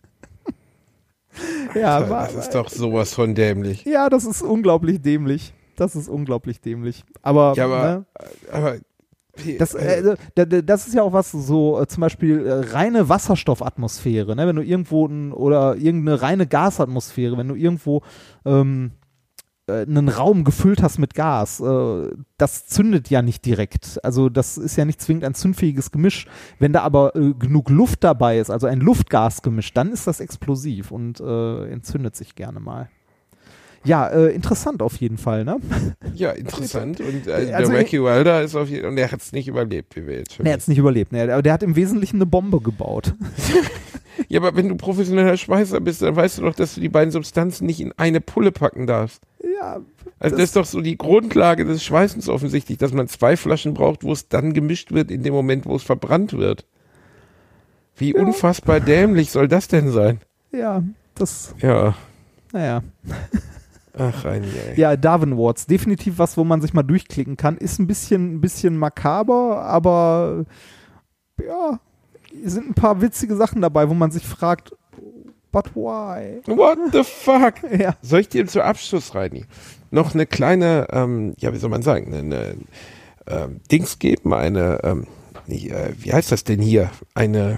Speaker 2: Ja,
Speaker 3: Alter, das ist doch sowas von dämlich.
Speaker 2: Ja, das ist unglaublich dämlich. Das ist unglaublich dämlich. Aber,
Speaker 3: Ja,
Speaker 2: ne,
Speaker 3: aber
Speaker 2: das ist ja auch was, so zum Beispiel reine Wasserstoffatmosphäre, ne? Wenn du irgendwo oder irgendeine reine Gasatmosphäre, wenn du irgendwo einen Raum gefüllt hast mit Gas, das zündet ja nicht direkt. Also das ist ja nicht zwingend ein zündfähiges Gemisch. Wenn da aber genug Luft dabei ist, also ein Luftgasgemisch, dann ist das explosiv und entzündet sich gerne mal. Ja, interessant auf jeden Fall, ne?
Speaker 3: Ja, interessant. Und
Speaker 2: Also,
Speaker 3: der Wacky Wilder ist auf jeden Fall, und der hat es nicht überlebt, wie wir jetzt schon
Speaker 2: Er hat es nicht überlebt, ne? Aber der hat im Wesentlichen eine Bombe gebaut.
Speaker 3: Ja, aber wenn du professioneller Schweißer bist, dann weißt du doch, dass du die beiden Substanzen nicht in eine Pulle packen darfst.
Speaker 2: Ja.
Speaker 3: Also das ist doch so die Grundlage des Schweißens offensichtlich, dass man 2 Flaschen braucht, wo es dann gemischt wird in dem Moment, wo es verbrannt wird. Wie unfassbar dämlich soll das denn sein?
Speaker 2: Ja, das,
Speaker 3: Ja.
Speaker 2: naja.
Speaker 3: Ach, ein
Speaker 2: Ja, Darwin Awards, definitiv was, wo man sich mal durchklicken kann. Ist ein bisschen makaber, aber ja, sind ein paar witzige Sachen dabei, wo man sich fragt, but why?
Speaker 3: What the fuck?
Speaker 2: Ja.
Speaker 3: Soll ich dir zum Abschluss, Reini, noch eine kleine, ja, wie soll man sagen, eine Dings geben, wie heißt das denn hier? Ein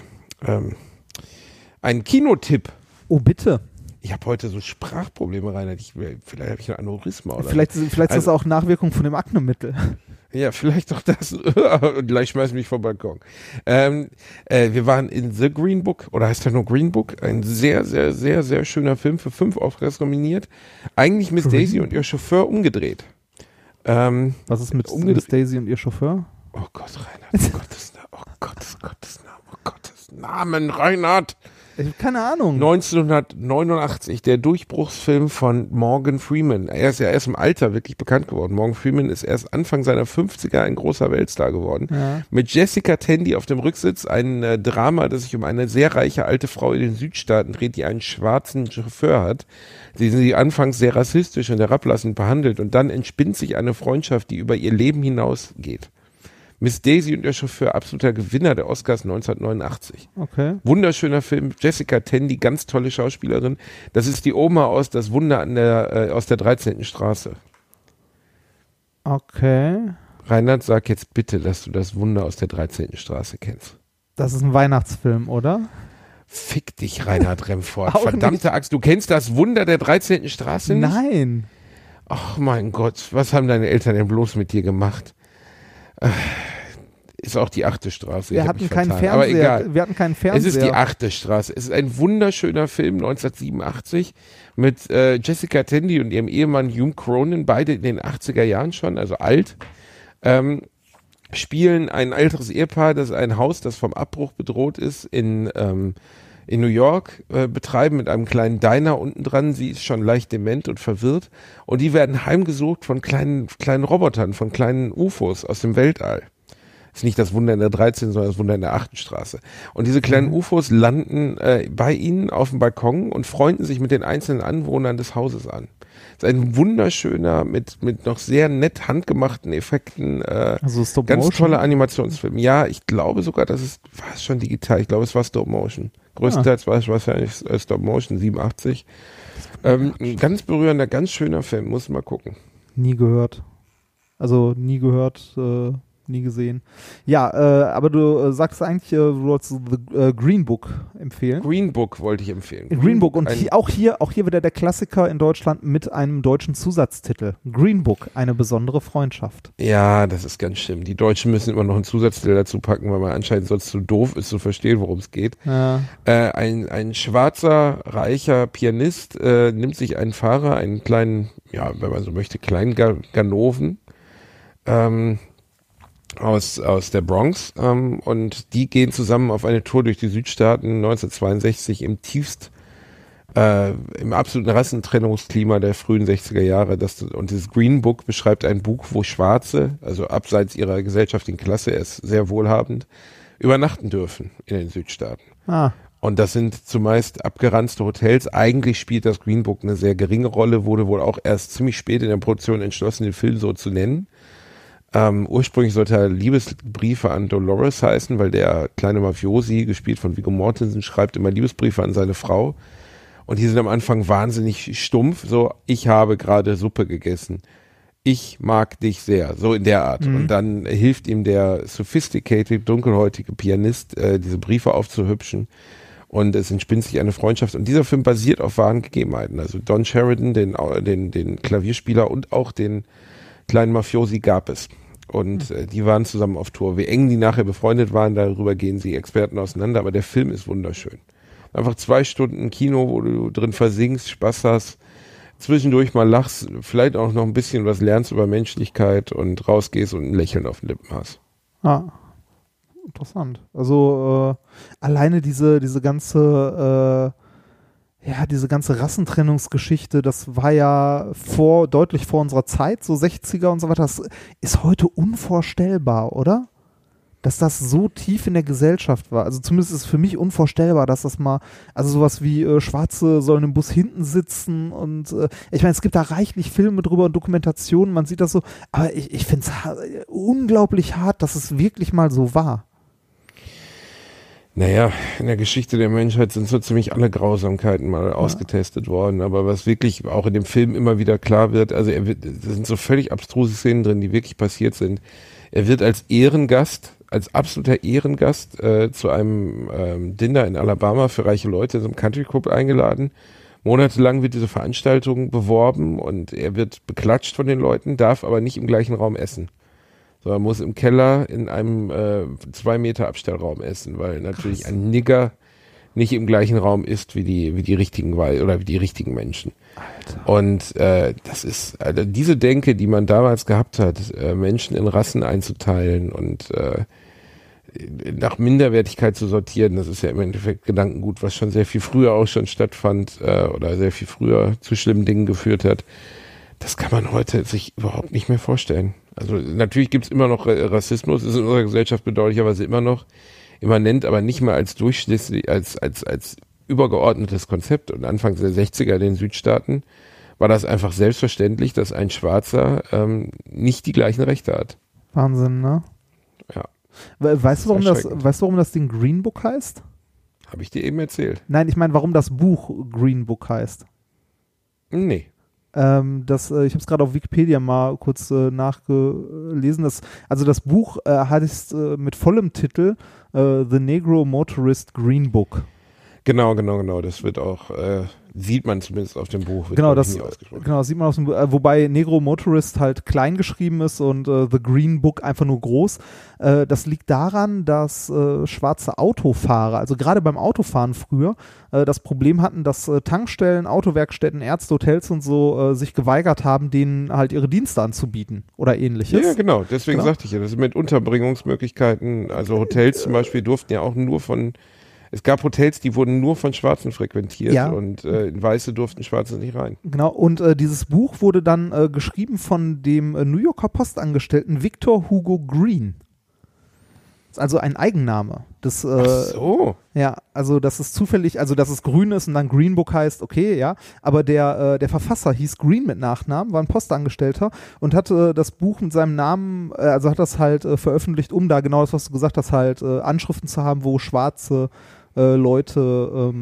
Speaker 3: Kinotipp.
Speaker 2: Oh, bitte.
Speaker 3: Ich habe heute so Sprachprobleme, Reinhard. Vielleicht habe ich ein Aneurysma oder
Speaker 2: Vielleicht ist das auch Nachwirkung von dem Aknemittel.
Speaker 3: Ja, vielleicht doch das. Und gleich schmeißen mich vom Balkon. Wir waren in The Green Book, oder heißt der nur Green Book? Ein sehr, sehr, sehr, sehr schöner Film, für 5 Oscars nominiert. Eigentlich Miss Daisy und ihr Chauffeur umgedreht.
Speaker 2: Was ist mit Miss Daisy und ihr Chauffeur?
Speaker 3: Oh Gott, Reinhard. Oh Gottes Namen, Reinhard.
Speaker 2: Ich habe keine Ahnung.
Speaker 3: 1989, der Durchbruchsfilm von Morgan Freeman. Er ist ja erst im Alter wirklich bekannt geworden. Morgan Freeman ist erst Anfang seiner 50er ein großer Weltstar geworden. Ja. Mit Jessica Tandy auf dem Rücksitz, ein Drama, das sich um eine sehr reiche alte Frau in den Südstaaten dreht, die einen schwarzen Chauffeur hat, den sie anfangs sehr rassistisch und herablassend behandelt, und dann entspinnt sich eine Freundschaft, die über ihr Leben hinausgeht. Miss Daisy und ihr Chauffeur, absoluter Gewinner der Oscars 1989.
Speaker 2: Okay.
Speaker 3: Wunderschöner Film. Jessica Tandy, ganz tolle Schauspielerin. Das ist die Oma aus Das Wunder aus der 13. Straße.
Speaker 2: Okay.
Speaker 3: Reinhard, sag jetzt bitte, dass du Das Wunder aus der 13. Straße kennst.
Speaker 2: Das ist ein Weihnachtsfilm, oder?
Speaker 3: Fick dich, Reinhard Remford. Verdammte Axt, du kennst Das Wunder der 13. Straße nicht?
Speaker 2: Nein.
Speaker 3: Ach mein Gott, was haben deine Eltern denn bloß mit dir gemacht? Ist auch die 8. Straße.
Speaker 2: Wir hatten keinen Fernseher.
Speaker 3: Aber egal.
Speaker 2: Wir hatten keinen Fernseher.
Speaker 3: Es ist die 8. Straße. Es ist ein wunderschöner Film, 1987, mit Jessica Tandy und ihrem Ehemann Hugh Cronin, beide in den 80er Jahren schon, also alt, spielen ein älteres Ehepaar, das ein Haus, das vom Abbruch bedroht ist, in New York, betreiben mit einem kleinen Diner unten dran. Sie ist schon leicht dement und verwirrt, und die werden heimgesucht von kleinen Robotern, von kleinen UFOs aus dem Weltall. Das ist nicht das Wunder in der 13., sondern das Wunder in der 8. Straße. Und diese kleinen UFOs landen bei ihnen auf dem Balkon und freunden sich mit den einzelnen Anwohnern des Hauses an. Das ist ein wunderschöner, mit noch sehr nett handgemachten Effekten,
Speaker 2: also Stop
Speaker 3: ganz
Speaker 2: Motion?
Speaker 3: toller Animationsfilm. Ja, ich glaube sogar, war es schon digital. Ich glaube, es war Stop Motion. Größtenteils war es wahrscheinlich Stop Motion, 87. Ein ganz berührender, ganz schöner Film, muss mal gucken.
Speaker 2: Nie gehört. Also nie gehört, nie gesehen. Ja, aber du sagst eigentlich, du wolltest The Green Book empfehlen.
Speaker 3: Green Book wollte ich empfehlen.
Speaker 2: Green Book, und auch hier wieder der Klassiker in Deutschland mit einem deutschen Zusatztitel. Green Book, eine besondere Freundschaft.
Speaker 3: Ja, das ist ganz schlimm. Die Deutschen müssen immer noch einen Zusatztitel dazu packen, weil man anscheinend sonst zu doof ist zu verstehen, worum es geht. Ja. Ein schwarzer, reicher Pianist nimmt sich einen Fahrer, einen kleinen, ja, wenn man so möchte, kleinen Ganoven, aus der Bronx, und die gehen zusammen auf eine Tour durch die Südstaaten 1962 im tiefst im absoluten Rassentrennungsklima der frühen 60er Jahre. Und dieses Green Book beschreibt ein Buch, wo Schwarze, also abseits ihrer gesellschaftlichen Klasse, ist sehr wohlhabend, übernachten dürfen in den Südstaaten. Und das sind zumeist abgeranzte Hotels. Eigentlich spielt das Green Book eine sehr geringe Rolle, wurde wohl auch erst ziemlich spät in der Produktion entschlossen, den Film so zu nennen. Ursprünglich sollte er Liebesbriefe an Dolores heißen, weil der kleine Mafiosi, gespielt von Viggo Mortensen, schreibt immer Liebesbriefe an seine Frau. Und die sind am Anfang wahnsinnig stumpf, so, ich habe gerade Suppe gegessen. Ich mag dich sehr, so in der Art. Und dann hilft ihm der sophisticated, dunkelhäutige Pianist, diese Briefe aufzuhübschen. Und es entspinnt sich eine Freundschaft. Und dieser Film basiert auf wahren Gegebenheiten. Also Don Sheridan, den Klavierspieler und auch den kleinen Mafiosi gab es. Und die waren zusammen auf Tour. Wie eng die nachher befreundet waren, darüber gehen sie Experten auseinander. Aber der Film ist wunderschön. Einfach 2 Stunden Kino, wo du drin versinkst, Spaß hast, zwischendurch mal lachst, vielleicht auch noch ein bisschen was lernst über Menschlichkeit und rausgehst und ein Lächeln auf den Lippen hast.
Speaker 2: Interessant. Also alleine diese ganze diese ganze Rassentrennungsgeschichte, das war ja deutlich vor unserer Zeit, so 60er und so weiter. Das ist heute unvorstellbar, oder? Dass das so tief in der Gesellschaft war. Also zumindest ist es für mich unvorstellbar, dass das mal, also sowas wie Schwarze sollen im Bus hinten sitzen und ich meine, es gibt da reichlich Filme drüber und Dokumentationen, man sieht das so, aber ich finde es unglaublich hart, dass es wirklich mal so war.
Speaker 3: Naja, in der Geschichte der Menschheit sind so ziemlich alle Grausamkeiten mal ausgetestet worden, aber was wirklich auch in dem Film immer wieder klar wird, also da sind so völlig abstruse Szenen drin, die wirklich passiert sind. Er wird als absoluter Ehrengast zu einem Dinner in Alabama für reiche Leute, so einem Country Club eingeladen. Monatelang wird diese Veranstaltung beworben und er wird beklatscht von den Leuten, darf aber nicht im gleichen Raum essen. sondern muss im Keller in einem 2 Meter Abstellraum essen, weil natürlich ein Nigger nicht im gleichen Raum ist wie die richtigen Menschen. Alter. Und das ist diese Denke, die man damals gehabt hat, Menschen in Rassen einzuteilen und nach Minderwertigkeit zu sortieren, das ist ja im Endeffekt Gedankengut, was schon sehr viel früher auch schon stattfand oder sehr viel früher zu schlimmen Dingen geführt hat. Das kann man heute sich überhaupt nicht mehr vorstellen. Also natürlich gibt es immer noch Rassismus, ist in unserer Gesellschaft bedauerlicherweise immer noch immanent, aber nicht mal als durchschnittlich, als übergeordnetes Konzept. Und Anfang der 60er in den Südstaaten war das einfach selbstverständlich, dass ein Schwarzer nicht die gleichen Rechte hat.
Speaker 2: Wahnsinn, ne?
Speaker 3: Ja.
Speaker 2: Weißt du, warum das Ding Green Book heißt?
Speaker 3: Habe ich dir eben erzählt.
Speaker 2: Nein, ich meine, warum das Buch Green Book heißt.
Speaker 3: Nee.
Speaker 2: Ich habe es gerade auf Wikipedia mal kurz nachgelesen. Das Buch heißt mit vollem Titel The Negro Motorist Green Book.
Speaker 3: Genau. Das wird auch, sieht man zumindest auf dem Buch.
Speaker 2: Das sieht man auf dem Buch. Wobei Negro Motorist halt klein geschrieben ist und The Green Book einfach nur groß. Das liegt daran, dass schwarze Autofahrer, also gerade beim Autofahren früher, das Problem hatten, dass Tankstellen, Autowerkstätten, Ärzte, Hotels und so sich geweigert haben, denen halt ihre Dienste anzubieten oder ähnliches.
Speaker 3: Ja, genau. Deswegen sagte ich ja, das mit Unterbringungsmöglichkeiten, also Hotels zum Beispiel durften ja auch nur es gab Hotels, die wurden nur von Schwarzen frequentiert und in Weiße durften Schwarze nicht rein. Genau,
Speaker 2: und dieses Buch wurde dann geschrieben von dem New Yorker Postangestellten Victor Hugo Green. Also ein Eigenname.
Speaker 3: Ach so.
Speaker 2: Ja, also dass es zufällig, also dass es grün ist und dann Green Book heißt, okay, ja, aber der Verfasser hieß Green mit Nachnamen, war ein Postangestellter und hatte das Buch mit seinem Namen, also hat das halt veröffentlicht, um da genau das, was du gesagt hast, halt Anschriften zu haben, wo schwarze Leute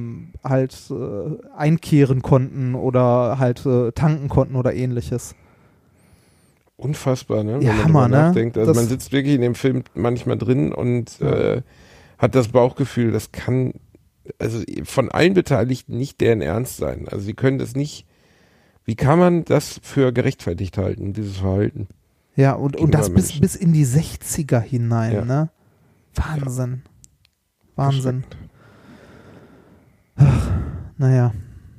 Speaker 2: einkehren konnten oder halt tanken konnten oder ähnliches.
Speaker 3: Unfassbar, ne?
Speaker 2: Ja,
Speaker 3: wenn man
Speaker 2: Hammer,
Speaker 3: nachdenkt. Also
Speaker 2: ne?
Speaker 3: man sitzt wirklich in dem Film manchmal drin und hat das Bauchgefühl, das kann also von allen Beteiligten nicht deren Ernst sein. Also sie können das nicht, wie kann man das für gerechtfertigt halten, dieses Verhalten?
Speaker 2: Ja, und das bis in die 60er hinein, ne? Wahnsinn. Ja. Wahnsinn. Ach, naja.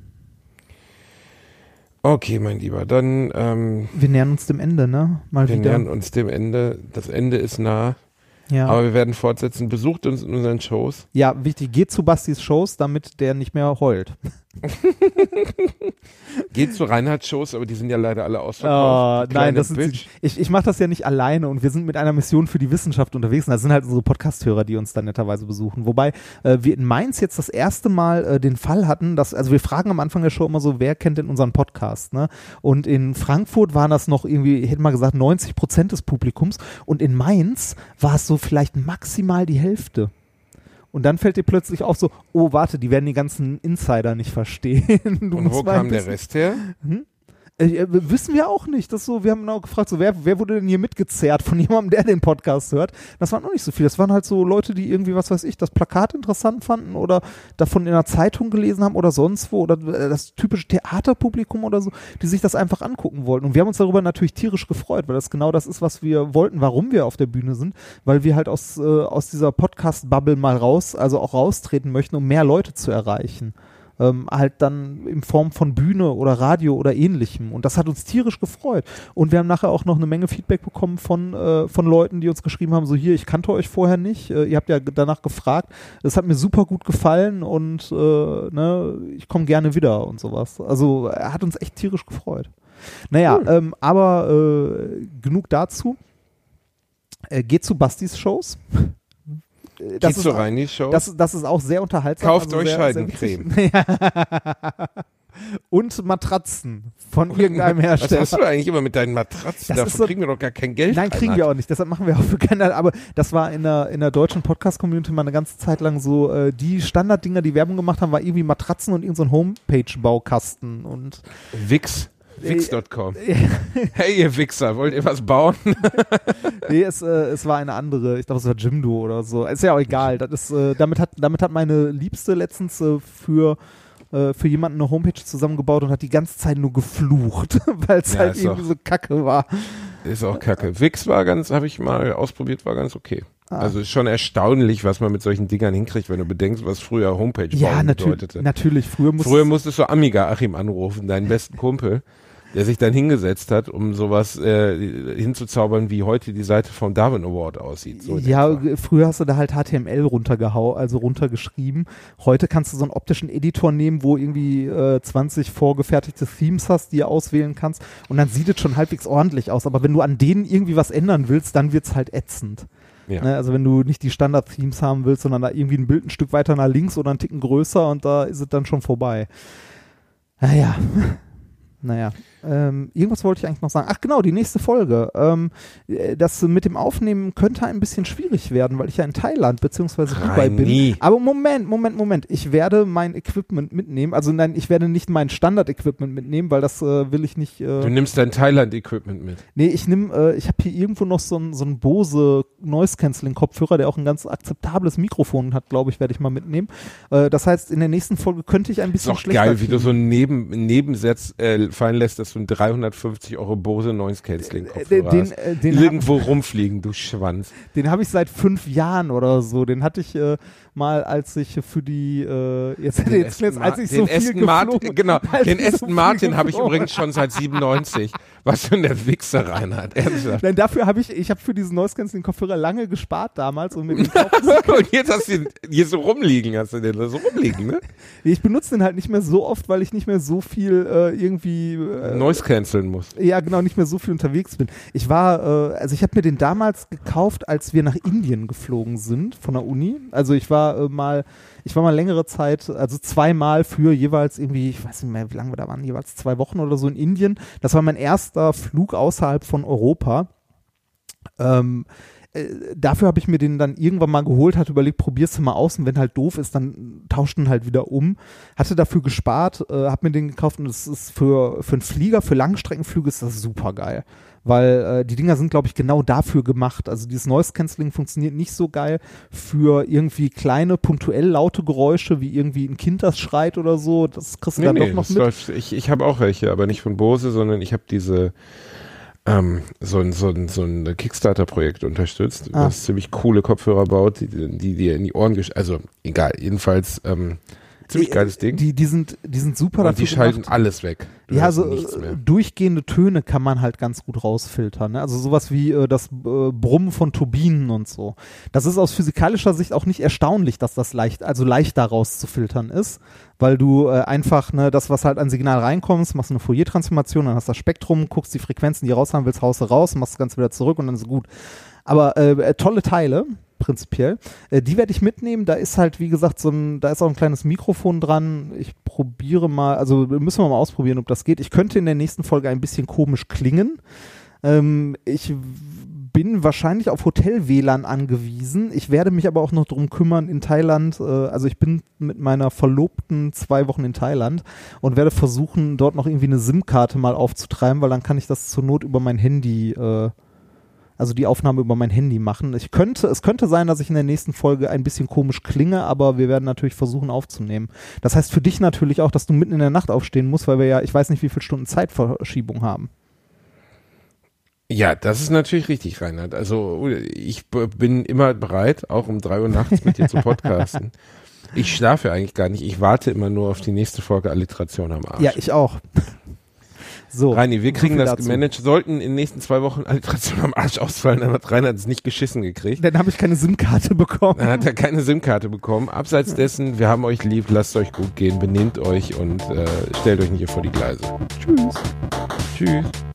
Speaker 3: Okay, mein Lieber, dann
Speaker 2: wir nähern uns dem Ende, ne?
Speaker 3: Wir nähern uns dem Ende. Das Ende ist nah. Ja. Aber wir werden fortsetzen. Besucht uns in unseren Shows.
Speaker 2: Ja, wichtig, geht zu Bastis Shows, damit der nicht mehr heult.
Speaker 3: Geht zu Reinhardt-Shows, aber die sind ja leider alle ausverkauft.
Speaker 2: Nein, ich mache das ja nicht alleine und wir sind mit einer Mission für die Wissenschaft unterwegs und das sind halt unsere Podcast-Hörer, die uns dann netterweise besuchen. Wobei wir in Mainz jetzt das erste Mal den Fall hatten, also wir fragen am Anfang der Show immer so, wer kennt denn unseren Podcast, ne? Und in Frankfurt waren das noch irgendwie, ich hätte mal gesagt, 90% des Publikums und in Mainz war es so vielleicht maximal die Hälfte. Und dann fällt dir plötzlich auf so, oh warte, die werden die ganzen Insider nicht verstehen.
Speaker 3: Und wo kam der Rest her?
Speaker 2: Wissen wir auch nicht. Das ist so, wir haben auch gefragt, so, wer wurde denn hier mitgezerrt von jemandem, der den Podcast hört? Das waren auch nicht so viele. Das waren halt so Leute, die irgendwie, was weiß ich, das Plakat interessant fanden oder davon in einer Zeitung gelesen haben oder sonst wo oder das typische Theaterpublikum oder so, die sich das einfach angucken wollten. Und wir haben uns darüber natürlich tierisch gefreut, weil das genau das ist, was wir wollten, warum wir auf der Bühne sind, weil wir halt aus dieser Podcast-Bubble mal auch raustreten möchten, um mehr Leute zu erreichen. Halt dann in Form von Bühne oder Radio oder ähnlichem. Und das hat uns tierisch gefreut. Und wir haben nachher auch noch eine Menge Feedback bekommen von Leuten, die uns geschrieben haben, so hier, ich kannte euch vorher nicht, ihr habt ja danach gefragt, das hat mir super gut gefallen und ich komme gerne wieder und sowas. Also er hat uns echt tierisch gefreut. Naja, cool. Aber genug dazu. Geht zu Bastis Shows. Das ist, das ist auch sehr unterhaltsam.
Speaker 3: Kauft euch Scheidencreme.
Speaker 2: Und Matratzen von irgendeinem Hersteller.
Speaker 3: Was hast du eigentlich immer mit deinen Matratzen? Davon kriegen wir doch gar kein Geld.
Speaker 2: Nein, kriegen wir auch nicht. Deshalb machen wir auch für keine. Aber das war in der deutschen Podcast-Community mal eine ganze Zeit lang so, die Standarddinger, die Werbung gemacht haben, war irgendwie Matratzen und irgend so ein Homepage-Baukasten. Und
Speaker 3: Wix.com. Hey, ihr Wichser, wollt ihr was bauen?
Speaker 2: Nee, es war eine andere. Ich glaube, es war Jimdo oder so. Ist ja auch egal. Das ist, damit hat meine Liebste letztens für jemanden eine Homepage zusammengebaut und hat die ganze Zeit nur geflucht, weil es halt irgendwie so kacke war.
Speaker 3: Ist auch kacke. Wix habe ich mal ausprobiert, war ganz okay. Also ist schon erstaunlich, was man mit solchen Dingern hinkriegt, wenn du bedenkst, was früher Homepage bedeutete.
Speaker 2: Natürlich. Früher
Speaker 3: musstest du Amiga Achim anrufen, deinen besten Kumpel, der sich dann hingesetzt hat, um sowas hinzuzaubern, wie heute die Seite vom Darwin Award aussieht. So
Speaker 2: früher hast du da halt HTML runtergeschrieben. Heute kannst du so einen optischen Editor nehmen, wo irgendwie 20 vorgefertigte Themes hast, die du auswählen kannst und dann sieht es schon halbwegs ordentlich aus. Aber wenn du an denen irgendwie was ändern willst, dann wird's halt ätzend. Ja. Ne, also wenn du nicht die Standard-Themes haben willst, sondern da irgendwie ein Bild ein Stück weiter nach links oder einen Ticken größer und da ist es dann schon vorbei. Naja, irgendwas wollte ich eigentlich noch sagen. Ach genau, die nächste Folge. Das mit dem Aufnehmen könnte ein bisschen schwierig werden, weil ich ja in Thailand bzw. Dubai bin. Aber Moment. Ich werde mein Equipment mitnehmen. Also nein, ich werde nicht mein Standard-Equipment mitnehmen, weil das will ich nicht.
Speaker 3: Du nimmst dein Thailand-Equipment mit?
Speaker 2: Nee, ich habe hier irgendwo noch so ein Bose Noise-Canceling-Kopfhörer, der auch ein ganz akzeptables Mikrofon hat, glaube ich, werde ich mal mitnehmen. Das heißt, in der nächsten Folge könnte ich ein bisschen schlechter.
Speaker 3: Ist auch geil, wie du so einen Nebensatz fallen lässt, dass du einen 350 € Bose Noise Cancelling Kopfhörer hast. Irgendwo rumfliegen, du Schwanz.
Speaker 2: Den habe ich seit 5 Jahren oder so. Den hatte ich mal, als ich für die
Speaker 3: den Aston Martin habe ich übrigens schon seit 97. Was für der Wichser, Reinhard.
Speaker 2: Nein, dafür habe ich für diesen Noise Cancelling Kopfhörer lange gespart damals und mir den
Speaker 3: und jetzt hast du den hier so rumliegen, ne?
Speaker 2: Ich benutze den halt nicht mehr so oft, weil ich nicht mehr so viel irgendwie
Speaker 3: Noise canceln muss.
Speaker 2: Ja, genau, nicht mehr so viel unterwegs bin. Ich habe mir den damals gekauft, als wir nach Indien geflogen sind von der Uni. Also ich war mal längere Zeit, also 2-mal für jeweils irgendwie, ich weiß nicht mehr, wie lange wir da waren, jeweils 2 Wochen oder so in Indien. Das war mein erster Flug außerhalb von Europa. Dafür habe ich mir den dann irgendwann mal geholt, hatte überlegt, probierst du mal aus und wenn halt doof ist, dann tauscht den halt wieder um. Hatte dafür gespart, habe mir den gekauft und das ist für einen Flieger, für Langstreckenflüge ist das super geil. Weil die Dinger sind, glaube ich, genau dafür gemacht. Also dieses Noise Cancelling funktioniert nicht so geil für irgendwie kleine, punktuell laute Geräusche, wie irgendwie ein Kind, das schreit oder so. Das kriegst du dann doch noch mit.
Speaker 3: Ich habe auch welche, aber nicht von Bose, sondern ich habe diese so ein Kickstarter-Projekt unterstützt, was ziemlich coole Kopfhörer baut, die dir in die Ohren also egal, jedenfalls Ziemlich geiles Ding.
Speaker 2: Die sind super
Speaker 3: und die schalten alles weg.
Speaker 2: Ja, so durchgehende Töne kann man halt ganz gut rausfiltern. Ne? Also sowas wie das Brummen von Turbinen und so. Das ist aus physikalischer Sicht auch nicht erstaunlich, dass das leichter rauszufiltern ist, weil du einfach das, was halt an Signal reinkommst, machst eine Fourier-Transformation, dann hast du das Spektrum, guckst die Frequenzen, die raus haben willst, haust du raus, machst das Ganze wieder zurück und dann ist gut. Aber tolle Teile, prinzipiell. Die werde ich mitnehmen. Da ist halt, wie gesagt, da ist auch ein kleines Mikrofon dran. Ich probiere mal, also müssen wir mal ausprobieren, ob das geht. Ich könnte in der nächsten Folge ein bisschen komisch klingen. Ich bin wahrscheinlich auf Hotel-WLAN angewiesen. Ich werde mich aber auch noch drum kümmern in Thailand. Also ich bin mit meiner Verlobten 2 Wochen in Thailand und werde versuchen, dort noch irgendwie eine SIM-Karte mal aufzutreiben, weil dann kann ich das zur Not über mein Handy also die Aufnahme über mein Handy machen. Es könnte sein, dass ich in der nächsten Folge ein bisschen komisch klinge, aber wir werden natürlich versuchen aufzunehmen. Das heißt für dich natürlich auch, dass du mitten in der Nacht aufstehen musst, weil wir ja, ich weiß nicht, wie viele Stunden Zeitverschiebung haben.
Speaker 3: Ja, das ist natürlich richtig, Reinhard. Also ich bin immer bereit, auch um 3 Uhr nachts mit dir zu podcasten. Ich schlafe eigentlich gar nicht. Ich warte immer nur auf die nächste Folge Alliteration am Arsch.
Speaker 2: Ja, ich auch. So,
Speaker 3: Reini, wir kriegen das
Speaker 2: dazu
Speaker 3: gemanagt. Sollten in den nächsten 2 Wochen Alliteration am Arsch ausfallen, dann hat Reinhard es nicht geschissen gekriegt.
Speaker 2: Dann habe ich keine SIM-Karte bekommen.
Speaker 3: Dann hat er keine SIM-Karte bekommen. Abseits dessen, wir haben euch lieb, lasst euch gut gehen, benehmt euch und stellt euch nicht vor die Gleise.
Speaker 2: Tschüss.
Speaker 3: Tschüss.